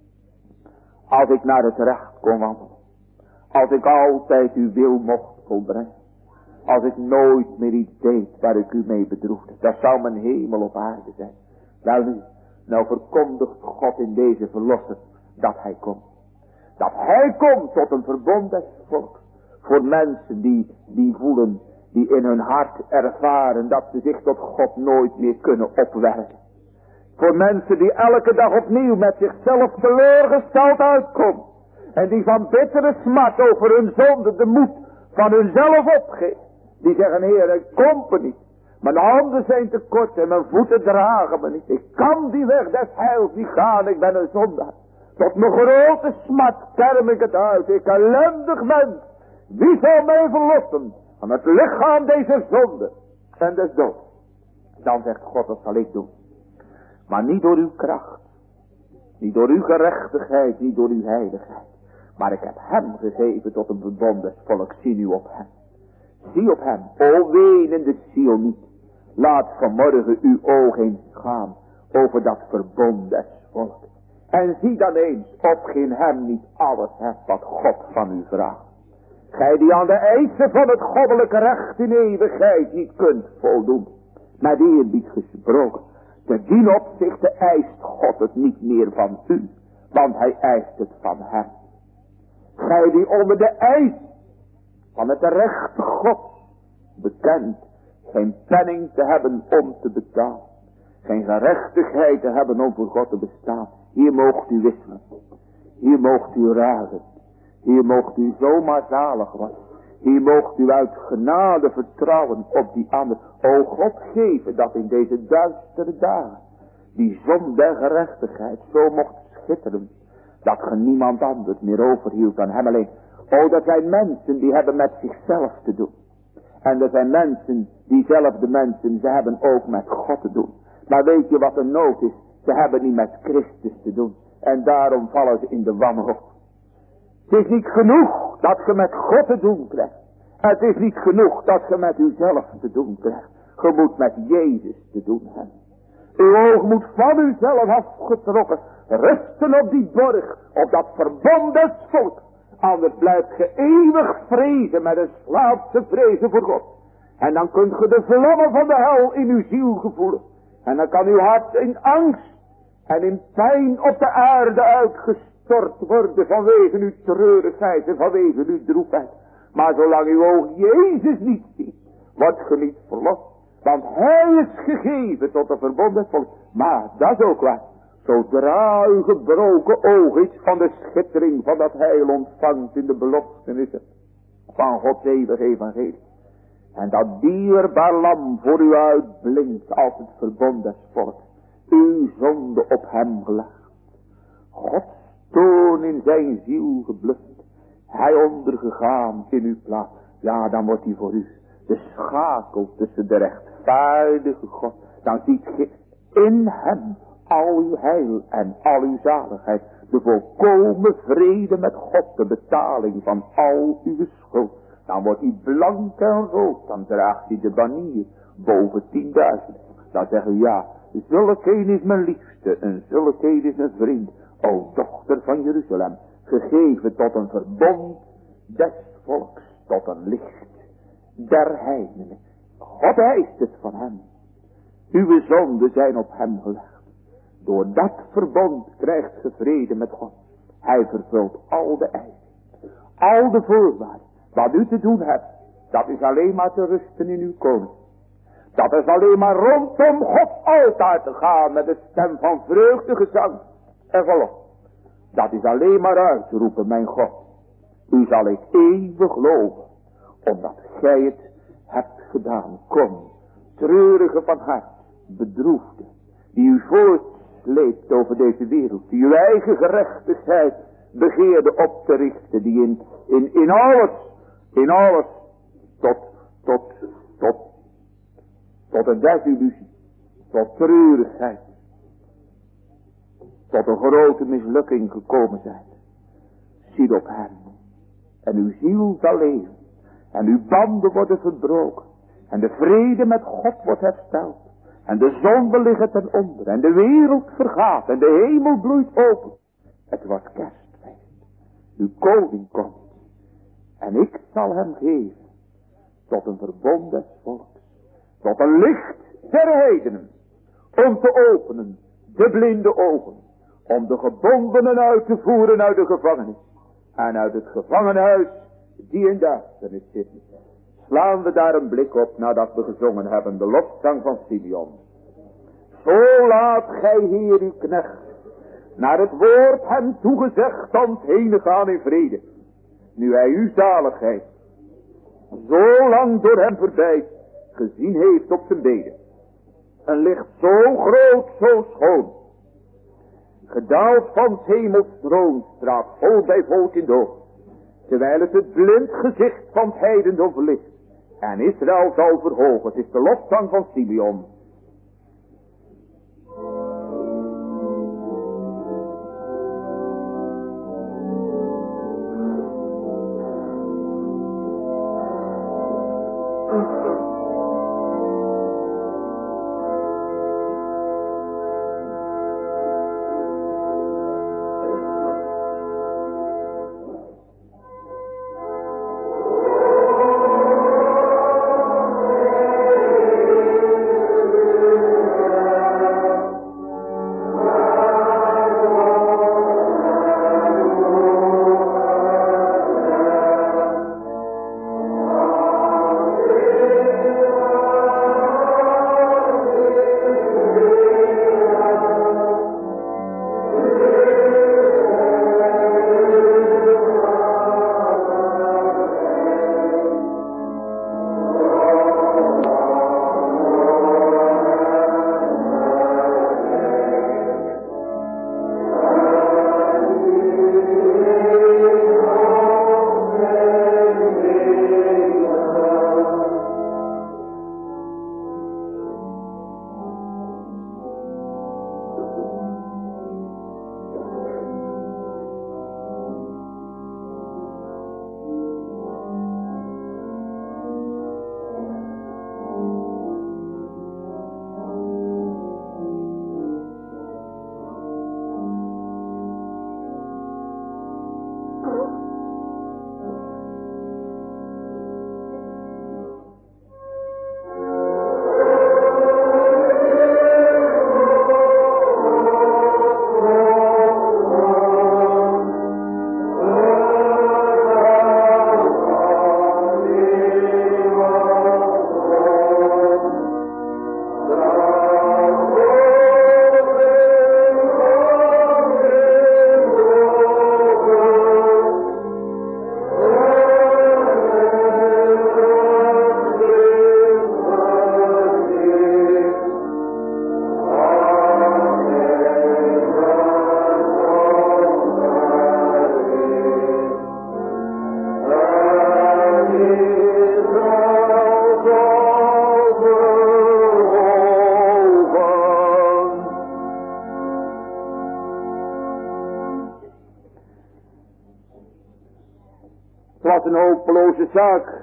Als ik naar het recht kon wandelen. Als ik altijd uw wil mocht volbrengen. Als ik nooit meer iets deed waar ik u mee bedroefde. Dat zou mijn hemel op aarde zijn. Wel nu, nou verkondigt God in deze verlosser dat hij komt. Dat hij komt tot een verbond des volks. Voor mensen die voelen, die in hun hart ervaren dat ze zich tot God nooit meer kunnen opwerken. Voor mensen die elke dag opnieuw met zichzelf teleurgesteld uitkomen. En die van bittere smart over hun zonde de moed van hunzelf opgeven. Die zeggen, Heer, ik kom er niet. Mijn handen zijn te kort en mijn voeten dragen me niet. Ik kan die weg des heils niet gaan, ik ben een zondaar. Tot mijn grote smart term ik het uit. Ik ellendig mens. Wie zal mij verlossen van het lichaam deze zonde en des dood? Dan zegt God, dat zal ik doen. Maar niet door uw kracht. Niet door uw gerechtigheid, niet door uw heiligheid. Maar ik heb hem gegeven tot een verbonden volk. Zie nu op hem. Zie op hem. O wenende ziel niet. Laat vanmorgen uw oog eens gaan over dat verbonden volk. En zie dan eens of geen hem niet alles hebt wat God van u vraagt. Gij die aan de eisen van het goddelijke recht in eeuwigheid niet kunt voldoen. Met eerbied gesproken. Te dien opzichte eist God het niet meer van u. Want hij eist het van hem. Gij die onder de eis van het rechte God bekend geen penning te hebben om te betalen. Geen gerechtigheid te hebben om voor God te bestaan. Hier moogt u wisselen. Hier moogt u raden. Hier moogt u zomaar zalig worden. Hier moogt u uit genade vertrouwen op die ander. O God geven dat in deze duistere dagen die zon der gerechtigheid zo mocht schitteren. Dat ge niemand anders meer overhield dan hem alleen. O, dat zijn mensen die hebben met zichzelf te doen. En er zijn mensen, diezelfde mensen, ze hebben ook met God te doen. Maar weet je wat de nood is? Ze hebben niet met Christus te doen. En daarom vallen ze in de wanhoop. Het is niet genoeg dat je met God te doen krijgt. Het is niet genoeg dat je met uzelf te doen krijgt. Je moet met Jezus te doen hebben. Uw oog moet van uzelf afgetrokken rusten op die borg, op dat verbonden volk. Anders blijft je eeuwig vrezen met een slaapse vrezen voor God. En dan kunt je de vlammen van de hel in uw ziel gevoelen. En dan kan uw hart in angst en in pijn op de aarde uitgestort worden vanwege uw treurigheid en vanwege uw droefheid. Maar zolang uw oog Jezus niet ziet, wordt je niet verlost. Want hij is gegeven tot een verbonden volk. Maar dat is ook waar. Zodra uw gebroken oog iets van de schittering van dat heil ontvangt in de beloftenissen van Gods eeuwig evangelie. En dat dierbaar lam voor u uitblinkt als het verbonden volk. Uw zonde op hem gelegd. Gods toorn in zijn ziel gebluft. Hij ondergegaan in uw plaats. Ja, dan wordt hij voor u de schakel tussen de rechtvaardige God. Dan ziet ge in hem al uw heil en al uw zaligheid. De volkomen vrede met God. De betaling van al uw schuld. Dan wordt hij blank en rood. Dan draagt hij de banier boven 10.000. Dan zeggen we ja. Zulke een is mijn liefste. En zulke een is mijn vriend. O dochter van Jeruzalem. Gegeven tot een verbond des volks. Tot een licht der heidenen. God eist het van hem. Uw zonden zijn op hem gelegd. Door dat verbond krijgt ge vrede met God. Hij vervult al de eisen. Al de voorwaarden. Wat u te doen hebt. Dat is alleen maar te rusten in uw koning. Dat is alleen maar rondom Gods altaar te gaan. Met de stem van vreugde, gezang en verlof. Dat is alleen maar uitroepen, mijn God. U zal ik eeuwig loven. Omdat gij het hebt gedaan. Kom, treurige van hart, bedroefde. Die u voortsleept over deze wereld. Die uw eigen gerechtigheid begeerde op te richten. Die in alles tot een desillusie. Tot treurigheid. Tot een grote mislukking gekomen zijn. Ziet op hem. En uw ziel zal leven. En uw banden worden verbroken. En de vrede met God wordt hersteld. En de zonde liggen ten onder. En de wereld vergaat. En de hemel bloeit open. Het wordt kerstfeest. Uw koning komt. En ik zal hem geven. Tot een verbond des volks. Tot een licht der heidenen. Om te openen de blinde ogen. Om de gebondenen uit te voeren uit de gevangenis. En uit het gevangenhuis die in duisternis zitten. Slaan we daar een blik op nadat we gezongen hebben de lofzang van Simeon. Zo laat gij Heer uw knecht naar het woord hem toegezegd om heen gaan in vrede. Nu hij uw zaligheid zo lang door hem voorbij gezien heeft op zijn beden. Een licht zo groot, zo schoon. Gedaald van 's hemels troonstraat vol bij volk in dood. Terwijl het blind gezicht van het heidendom verlicht. En Israël zal verhogen. Het is de lofzang van Simeon. Het was een hopeloze zaak.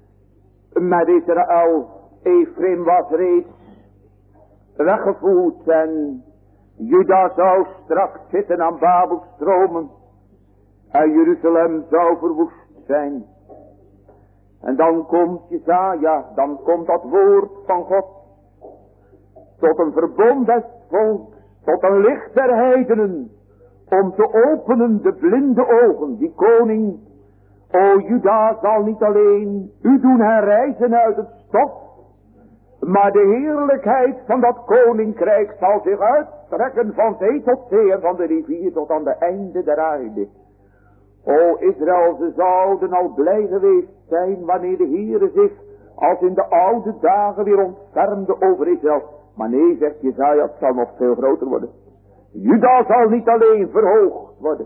Met Israël, Ephraim was reeds weggevoerd en Juda zou straks zitten aan Babelstromen en Jeruzalem zou verwoest zijn. En dan komt Jesaja, dan komt dat woord van God tot een verbond des volks, tot een licht der heidenen, om te openen de blinde ogen. Die koning, o Juda, zal niet alleen u doen herrijzen uit het stof, maar de heerlijkheid van dat koninkrijk zal zich uitstrekken van zee tot zee en van de rivier tot aan de einde der aarde. O Israël, ze zouden al blij geweest zijn wanneer de Heere zich als in de oude dagen weer ontfermde over Israël. Maar nee, zegt Jesaja, het zal nog veel groter worden. Juda zal niet alleen verhoogd worden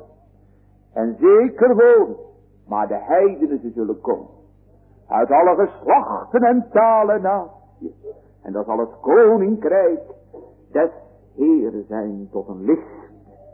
en zeker wonen, maar de heidenen ze zullen komen. Uit alle geslachten en talen en naties. En dat zal het koninkrijk des Heeren zijn tot een licht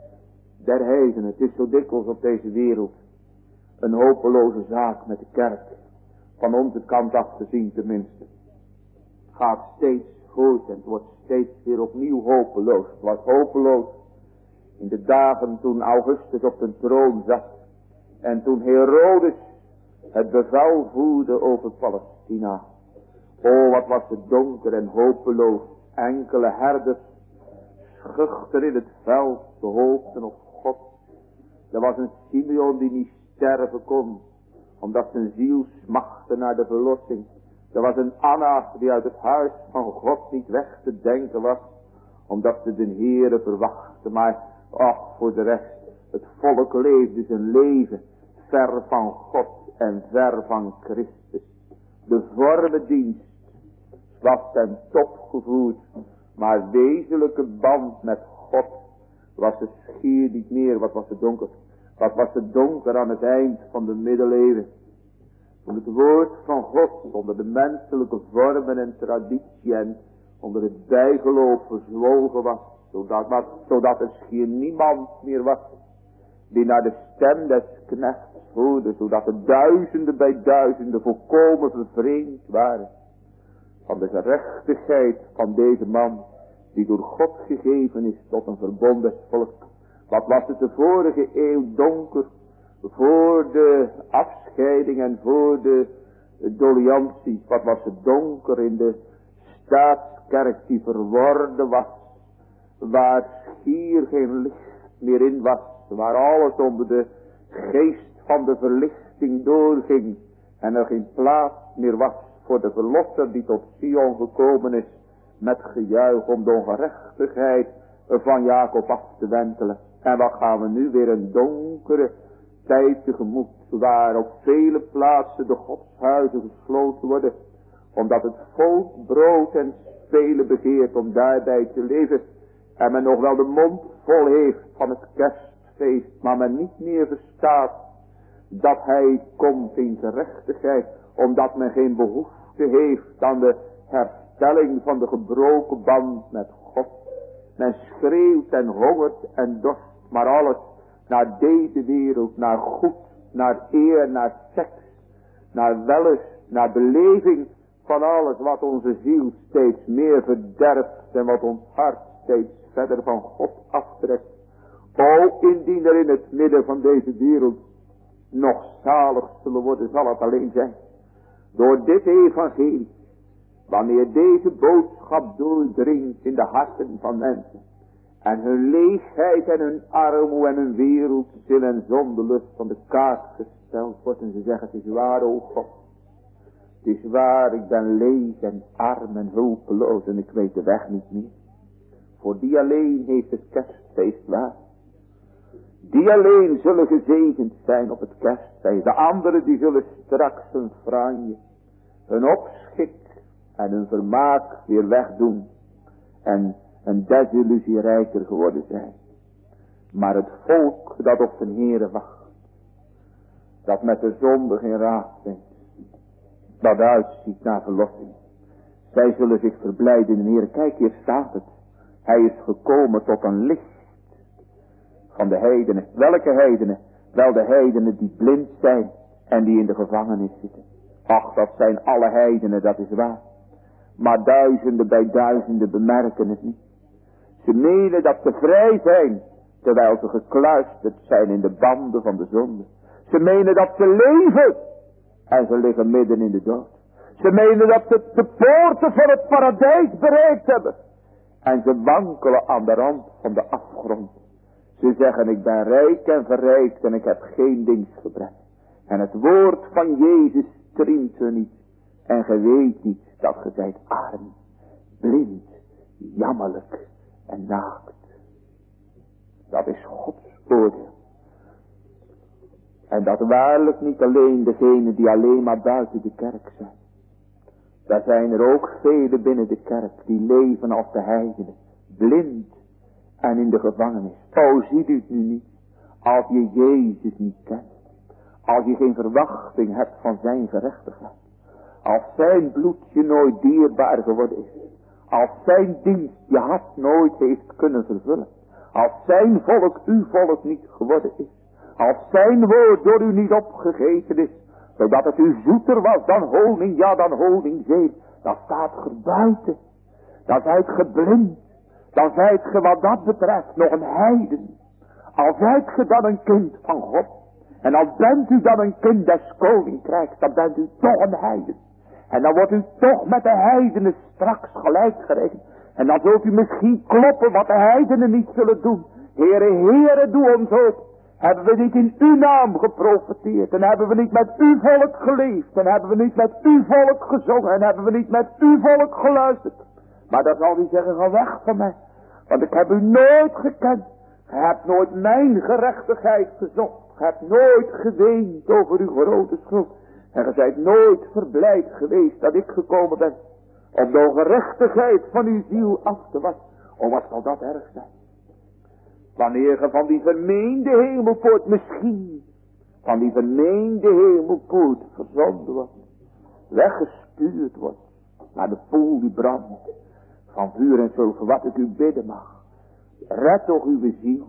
der heidenen. Het is zo dikwijls op deze wereld een hopeloze zaak met de kerk. Van onze kant af te zien tenminste. Het gaat steeds voort en het wordt steeds weer opnieuw hopeloos. Het was hopeloos in de dagen toen Augustus op de troon zat. En toen Herodes het bevel voerde over Palestina. O, wat was het donker en hopeloos. Enkele herders schuchter in het veld behoopten op God. Er was een Simeon die niet sterven kon, omdat zijn ziel smachtte naar de verlossing. Er was een Anna die uit het huis van God niet weg te denken was, omdat ze de Heere verwachtte. Maar, ach, voor de rest, het volk leefde zijn leven ver van God en ver van Christus. De vormendienst was ten top gevoerd, maar wezenlijke band met God was het schier niet meer. Wat was het donker? Wat was het donker aan het eind van de middeleeuwen? Toen het woord van God onder de menselijke vormen en traditie en onder het bijgeloof verzwolgen was, zodat er schier niemand meer was die naar de stem des knechts voerde, zodat er duizenden bij duizenden volkomen vervreemd waren van de gerechtigheid van deze man, die door God gegeven is tot een verbonden volk. Wat was het de vorige eeuw donker, voor de afscheiding en voor de doliantie. Wat was het donker in de staatskerk die verworden was, waar schier geen licht meer in was, waar alles onder de geest van de verlichting doorging en er geen plaats meer was voor de verlosser die tot Sion gekomen is met gejuich om de ongerechtigheid van Jacob af te wentelen. En wat gaan we nu weer een donkere tijd tegemoet, waar op vele plaatsen de godshuizen gesloten worden, omdat het volk brood en spelen begeert om daarbij te leven, en men nog wel de mond vol heeft van het kerstfeest, maar men niet meer verstaat dat hij komt in gerechtigheid, omdat men geen behoefte heeft aan de herstelling van de gebroken band met God. Men schreeuwt en hongert en dorst, maar alles naar deze wereld, naar goed, naar eer, naar seks, naar wellust, naar beleving van alles wat onze ziel steeds meer verderft en wat ons hart steeds verder van God aftrekt. O, indien er in het midden van deze wereld nog zalig zullen worden, zal het alleen zijn door dit evangelie. Wanneer deze boodschap doordringt in de harten van mensen en hun leegheid en hun armoede en hun wereldzin en zondelust van de kaart gesteld wordt en ze zeggen, het is waar, o God, het is waar, ik ben leeg en arm en hulpeloos en ik weet de weg niet meer. Voor die alleen heeft het kerstfeest waar. Die alleen zullen gezegend zijn op het kerstfeest. De anderen die zullen straks hun franje, hun opschik en hun vermaak weer wegdoen. En een desillusierijker geworden zijn. Maar het volk dat op zijn Heere wacht, dat met de zonde geen raad vindt, dat uitziet naar verlossing, zij zullen zich verblijden in de Heere. Kijk, hier staat het. Hij is gekomen tot een licht van de heidenen. Welke heidenen? Wel de heidenen die blind zijn en die in de gevangenis zitten. Ach, dat zijn alle heidenen, dat is waar. Maar duizenden bij duizenden bemerken het niet. Ze menen dat ze vrij zijn, terwijl ze gekluisterd zijn in de banden van de zonde. Ze menen dat ze leven, en ze liggen midden in de dood. Ze menen dat ze de poorten van het paradijs bereikt hebben. En ze wankelen aan de rand van de afgrond. Ze zeggen, ik ben rijk en verrijkt en ik heb geen dienstgebrek. En het woord van Jezus striemt u niet. En ge weet niet dat ge zijt arm, blind, jammerlijk en naakt. Dat is Gods oordeel. En dat waarlijk niet alleen degenen die alleen maar buiten de kerk zijn. Daar zijn er ook velen binnen de kerk die leven als de heidenen, blind en in de gevangenis. O, ziet u het nu niet, als je Jezus niet kent, als je geen verwachting hebt van zijn gerechtigheid, als zijn bloed je nooit dierbaar geworden is, als zijn dienst je hart nooit heeft kunnen vervullen, als zijn volk uw volk niet geworden is, als zijn woord door u niet opgegeten is, zodat het u zoeter was dan honing, ja dan honingzeep, dan staat ge buiten. Dan zijt ge blind. Dan zijt ge wat dat betreft nog een heiden. Al zijt ge dan een kind van God. En al bent u dan een kind des koninkrijks, dan bent u toch een heiden. En dan wordt u toch met de heidenen straks gelijk gerekend. En dan zult u misschien kloppen wat de heidenen niet zullen doen. Heere, Heere, doe ons ook. Hebben we niet in uw naam geprofeteerd? En hebben we niet met uw volk geleefd? En hebben we niet met uw volk gezongen? En hebben we niet met uw volk geluisterd? Maar dan zal hij zeggen, ga weg van mij. Want ik heb u nooit gekend. Ge hebt nooit mijn gerechtigheid gezocht. Ge hebt nooit geweend over uw grote schuld. En ge zijt nooit verblijd geweest dat ik gekomen ben. Om de ongerechtigheid van uw ziel af te wassen. Oh, wat zal dat erg zijn? Wanneer ge van die vermeende hemelpoort misschien, van die vermeende hemelpoort verzonden wordt, weggestuurd wordt, naar de poel die brandt, van vuur en zilver, wat ik u bidden mag. Red toch uw ziel.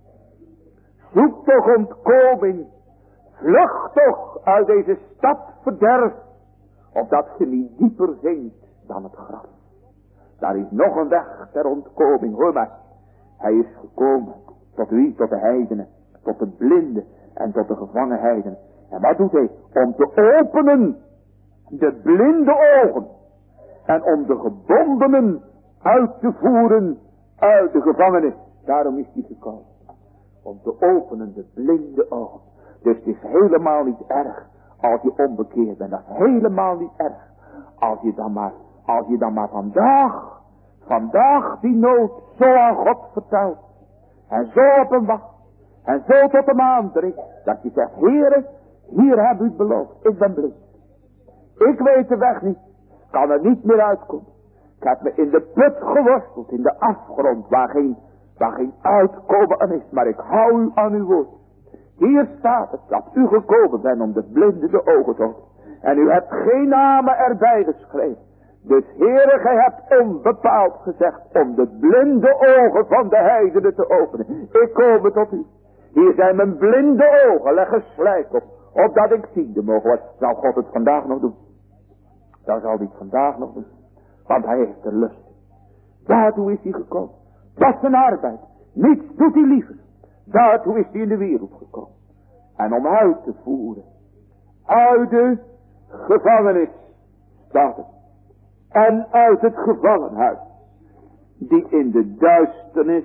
Zoek toch ontkoming. Vlucht toch uit deze stad verderf, opdat ge niet dieper zinkt dan het graf. Daar is nog een weg ter ontkoming, hoor maar. Hij is gekomen tot wie, tot de heidenen, tot de blinden en tot de gevangen heidenen. En wat doet hij? Om te openen de blinde ogen en om de gebondenen uit te voeren uit de gevangenis. Daarom is hij gekomen. Om te openen de blinde ogen. Dus het is helemaal niet erg als je onbekeerd bent. Dat is helemaal niet erg. Als je dan maar vandaag die nood zo aan God vertelt. En zo op hem wacht. En zo tot hem aandringt. Dat je zegt, Heere, hier heb u het beloofd. Ik ben blind. Ik weet de weg niet. Kan er niet meer uitkomen. Ik heb me in de put geworsteld. In de afgrond waar geen uitkomen aan is. Maar ik hou u aan uw woord. Hier staat het dat u gekomen bent om de blinden de ogen te openen. En u hebt geen namen erbij geschreven. Dus Heere, gij hebt onbepaald gezegd om de blinde ogen van de heidenen te openen. Ik kom tot u. Hier zijn mijn blinde ogen, leg een slijk op, opdat ik ziende mogen. Wat zal God het vandaag nog doen? Dan zal hij het vandaag nog doen. Want hij heeft er lust in. Daartoe is hij gekomen. Dat is zijn arbeid. Niets doet hij liever. Daartoe is hij in de wereld gekomen. En om uit te voeren. Uit de gevangenis. Staat het. En uit het gevangenhuis. Die in de duisternis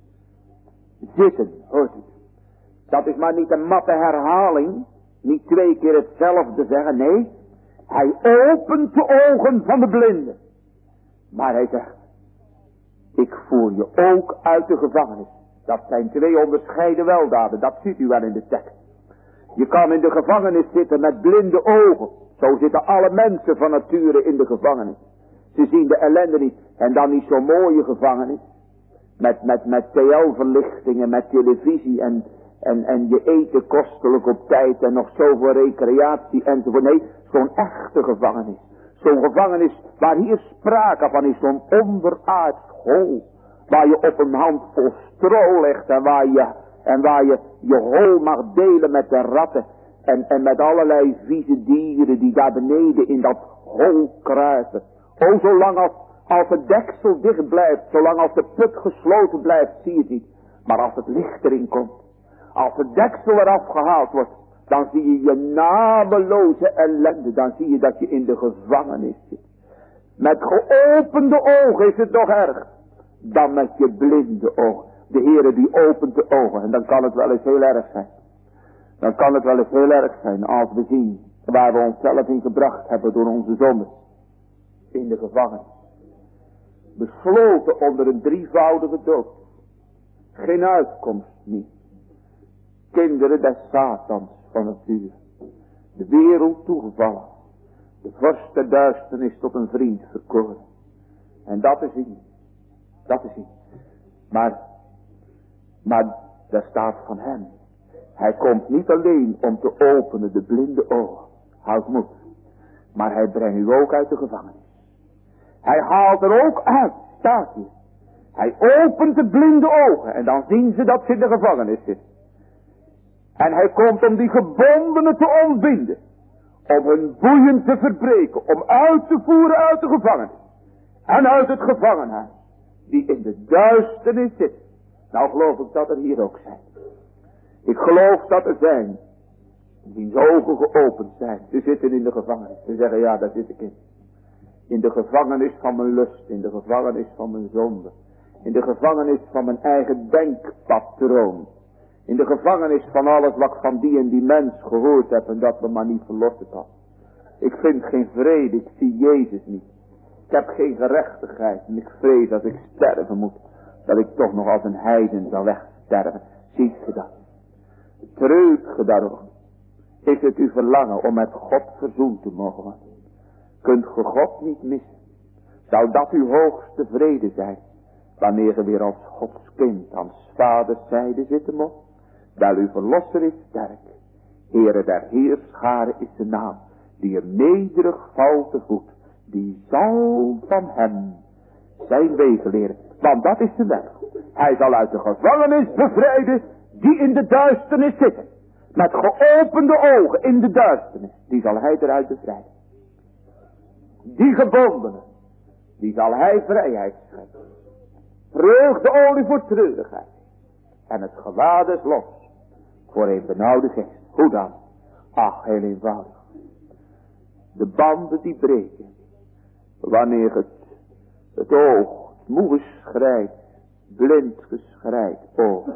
zitten. Hoort u. Dat is maar niet een matte herhaling. Niet 2 keer hetzelfde zeggen. Nee. Hij opent de ogen van de blinden. Maar hij zegt. Ik voer je ook uit de gevangenis. Dat zijn 2 onderscheiden weldaden. Dat ziet u wel in de tekst. Je kan in de gevangenis zitten met blinde ogen. Zo zitten alle mensen van nature in de gevangenis. Ze zien de ellende niet. En dan niet zo'n mooie gevangenis. Met TL-verlichtingen, met televisie en je eten kostelijk op tijd en nog zoveel recreatie enzovoort. Nee, zo'n echte gevangenis. Zo'n gevangenis waar hier sprake van is, zo'n onderaards hol. Waar je op een handvol stro legt en waar je je hol mag delen met de ratten. En met allerlei vieze dieren die daar beneden in dat hol kruipen. O, zolang als het deksel dicht blijft, zolang als de put gesloten blijft, zie je het niet. Maar als het licht erin komt, als het deksel eraf gehaald wordt, dan zie je je nameloze ellende. Dan zie je dat je in de gevangenis zit. Met geopende ogen is het nog erg dan met je blinde ogen. De Heere die opent de ogen en dan kan het wel eens heel erg zijn. Dan kan het wel eens heel erg zijn als we zien waar we onszelf in gebracht hebben door onze zonde. In de gevangenis. Besloten onder een drievoudige dood. Geen uitkomst meer. Kinderen des Satans van natuur. De wereld toegevallen. De vorst der duisternis tot een vriend verkoren. En dat is hij. Dat is hij. Maar daar staat van hem. Hij komt niet alleen om te openen de blinde ogen. Houd moed. Maar hij brengt u ook uit de gevangenis. Hij haalt er ook uit. Staat hier. Hij opent de blinde ogen. En dan zien ze dat ze in de gevangenis zitten. En hij komt om die gebondenen te ontbinden. Om hun boeien te verbreken. Om uit te voeren uit de gevangenis. En uit het gevangenhuis. Die in de duisternis zit. Nou geloof ik dat er hier ook zijn. Ik geloof dat er zijn. Wiens ogen geopend zijn. Ze zitten in de gevangenis. Ze zeggen ja, daar zit ik in. In de gevangenis van mijn lust. In de gevangenis van mijn zonde. In de gevangenis van mijn eigen denkpatroon. In de gevangenis van alles wat ik van die en die mens gehoord heb. En dat we maar niet verlost had. Ik vind geen vrede. Ik zie Jezus niet. Ik heb geen gerechtigheid. En ik vrees als ik sterven moet. Dat ik toch nog als een heiden zal wegsterven. Ziet ge dat? Treurt ge daarom? Is het uw verlangen om met God verzoend te mogen worden? Kunt ge God niet missen? Zou dat uw hoogste vrede zijn? Wanneer ge weer als Gods kind aan vaders zijde zitten mocht? Wel, uw verlosser is sterk. Heere der heerscharen is de naam. Die een nederig valt te voet. Die zal van hem zijn wegen leren. Want dat is de weg. Hij zal uit de gevangenis bevrijden die in de duisternis zitten. Met geopende ogen in de duisternis. Die zal hij eruit bevrijden. Die gebondenen. Die zal hij vrijheid schenken. Vreugdeolie voor treurigheid. En het gewaad is los. Voor een benauwde geest. Hoe dan? Ach, heel eenvoudig. De banden die breken. Wanneer het oog, het moe geschrijt, blind geschrijt oog,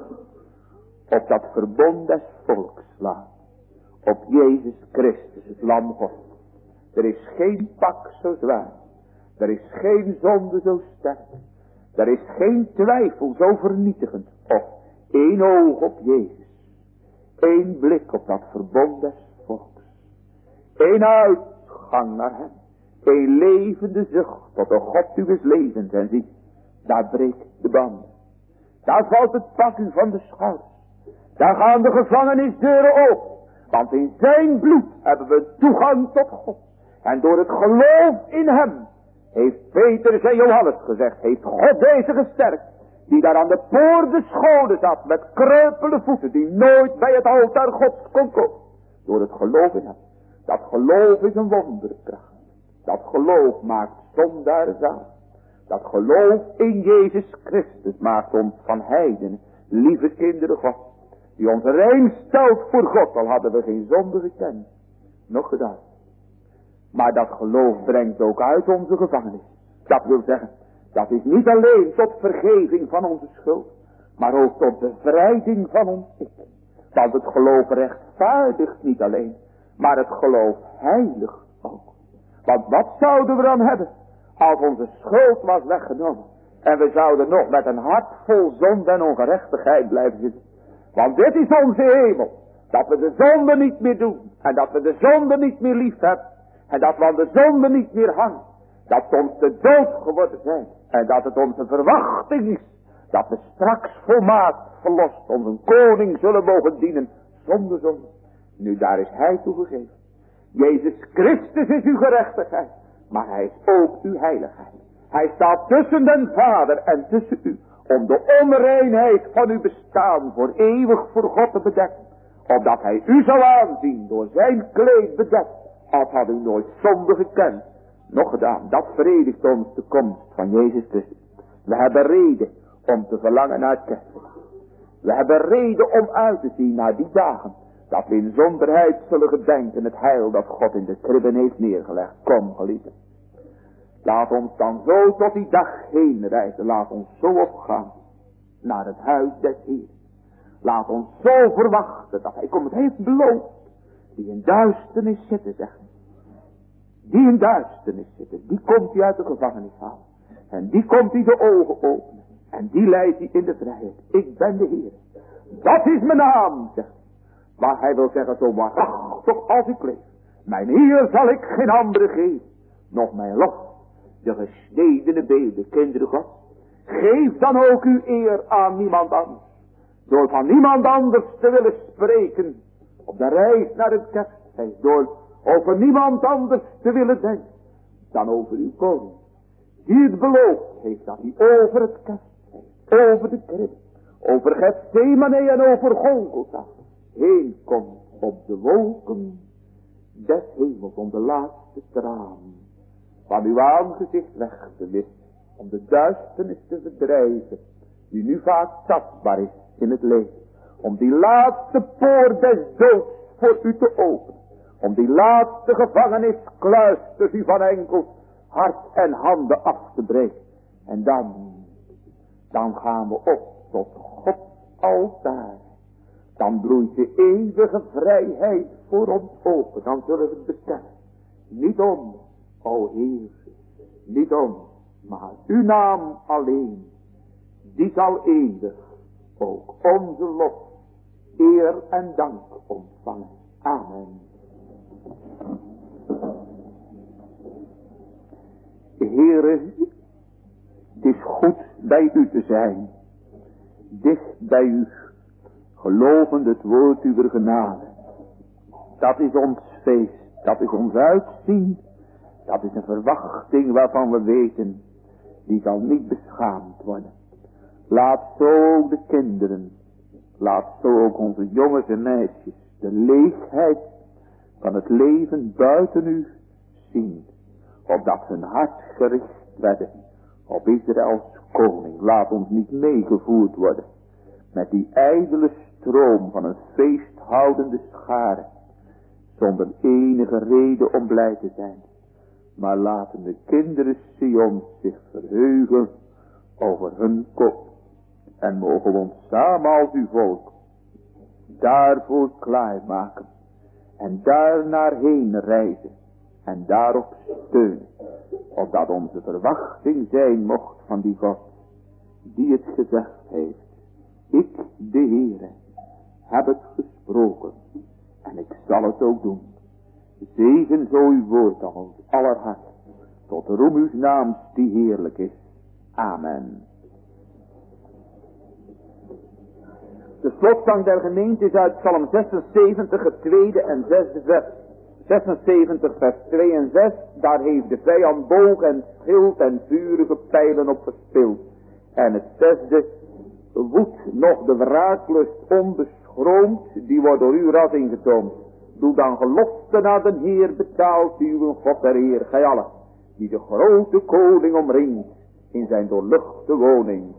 op dat verbond des volks slaat, op Jezus Christus, het lam God. Er is geen pak zo zwaar, er is geen zonde zo sterk, er is geen twijfel zo vernietigend, of één oog op Jezus, één blik op dat verbond des volks, één uitgang naar hem. Een levende zucht tot de God uw levens. En zie, daar breekt de band. Daar valt het pak u van de schouders. Daar gaan de gevangenisdeuren open. Want in zijn bloed hebben we toegang tot God. En door het geloof in hem, heeft Petrus en Johannes gezegd, heeft God deze gesterkt. Die daar aan de poort scholen zat met kreupele voeten. Die nooit bij het altaar Gods kon komen. Door het geloof in hem. Dat geloof is een wonderkracht. Dat geloof maakt zondaar zalig. Dat geloof in Jezus Christus maakt ons van heidenen, lieve kinderen God. Die ons rein stelt voor God, al hadden we geen zonde gekend. Nog gedaan. Maar dat geloof brengt ook uit onze gevangenis. Dat wil zeggen, dat is niet alleen tot vergeving van onze schuld, maar ook tot bevrijding van ons ik. Want het geloof rechtvaardigt niet alleen, maar het geloof heiligt ook. Want wat zouden we dan hebben als onze schuld was weggenomen en we zouden nog met een hart vol zonde en ongerechtigheid blijven zitten. Want dit is onze hemel, dat we de zonde niet meer doen en dat we de zonde niet meer lief hebben en dat we aan de zonde niet meer hangen. Dat we ons de dood geworden zijn en dat het onze verwachting is dat we straks volmaakt verlost onze koning zullen mogen dienen zonder zonde. Nu daar is hij toegegeven. Jezus Christus is uw gerechtigheid, maar hij is ook uw heiligheid. Hij staat tussen den Vader en tussen u, om de onreinheid van uw bestaan voor eeuwig voor God te bedekken. opdat hij u zou aanzien door zijn kleed bedekt, als had u nooit zonde gekend, nog gedaan. Dat veredigt ons de komst van Jezus Christus. We hebben reden om te verlangen naar het kerstfeest. We hebben reden om uit te zien naar die dagen, dat we in zonderheid zullen gedenken het heil dat God in de kribben heeft neergelegd. Kom, geliefden. Laat ons dan zo tot die dag heen reizen. Laat ons zo opgaan naar het huis des Heeren. Laat ons zo verwachten dat hij komt. Hij heeft beloofd. Die in duisternis zitten, zegt hij. Die in duisternis zitten, die komt hij uit de gevangenis halen. En die komt hij de ogen openen. En die leidt hij in de vrijheid. Ik ben de Heer. Dat is mijn naam, zegt hij. Maar hij wil zeggen, zo waarachtig als ik leef. Mijn Heer zal ik geen andere geven. Nog mijn lof. De gesnedene beelden, kinderen God. Geef dan ook uw eer aan niemand anders. Door van niemand anders te willen spreken. Op de reis naar het kerstfeest. Door over niemand anders te willen denken. Dan over uw koning. Die het beloofd heeft dat hij over het kerstfeest. Over de krib. Over Gethsemane en over Golgotha. Heen komt op de wolken des hemels om de laatste traan van uw aangezicht weg te wissen, om de duisternis te verdrijven, die nu vaak tastbaar is in het leven, om die laatste poort des doods voor u te openen, om die laatste gevangeniskluisters u van enkel hart en handen af te breken. En dan gaan we op tot Gods altaar. Dan bloeit de eeuwige vrijheid voor ons open. Dan zullen we het bekennen. Niet om, o Heer, niet om, maar uw naam alleen. Die zal eeuwig ook onze lof, eer en dank ontvangen. Amen. Heere, het is goed bij u te zijn. Dicht bij u. Gelovend het woord uw genade. Dat is ons feest. Dat is ons uitzien. Dat is een verwachting waarvan we weten. Die zal niet beschaamd worden. Laat zo ook de kinderen. Laat zo ook onze jongens en meisjes. De leegheid van het leven buiten u zien. Opdat hun hart gericht werden op Israëls koning. Laat ons niet meegevoerd worden met die ijdele stroom van een feesthoudende schare, zonder enige reden om blij te zijn. Maar laten de kinderen Sion zich verheugen over hun kop. En mogen we ons samen als uw volk daarvoor klaarmaken. En daar naar heen reizen. En daarop steunen. Opdat onze verwachting zijn mocht van die God. Die het gezegd heeft. Ik, de Heere, heb het gesproken. En ik zal het ook doen. Zegen zo uw woord aan ons aller hart. Tot roem uw naams die heerlijk is. Amen. De slotzang der gemeente is uit Psalm 76, het tweede en zesde vers. 76 vers 2 en 6, daar heeft de vijand boog en schild en vurige pijlen op verspild. En het zesde, woedt nog de wraaklust onbeschroomd, die wordt door uw ras ingetoomd. Doe dan gelofte naar de Heer, betaalt uw God der Heer, gij allen, die de grote koning omringt in zijn doorluchte woning.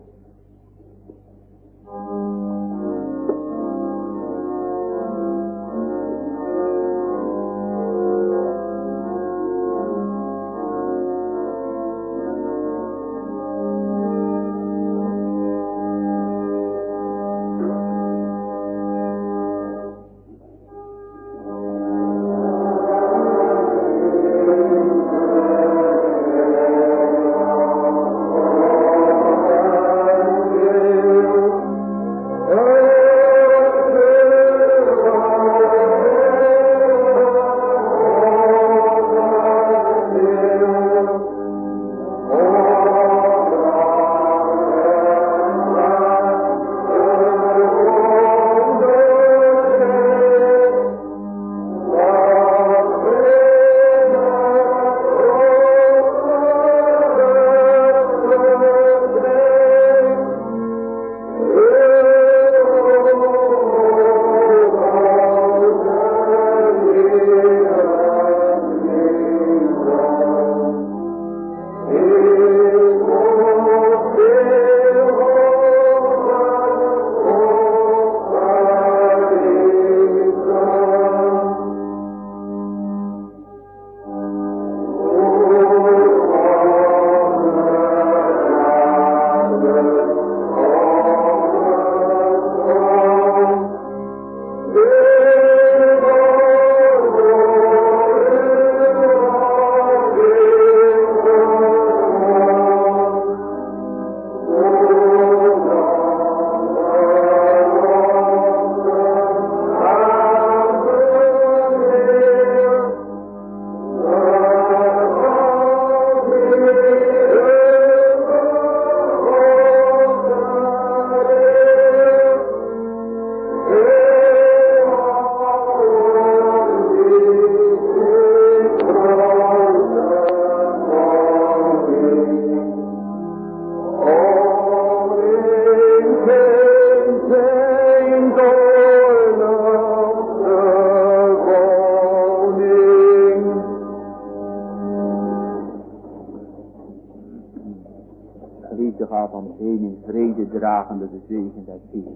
gaat dan heen in vrede dragende de zegen des Heeren.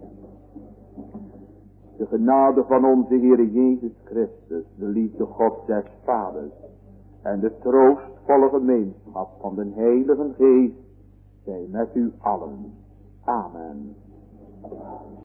De genade van onze Heere Jezus Christus, de liefde Gods des Vaders en de troostvolle gemeenschap van de Heilige Geest zij met u allen. Amen.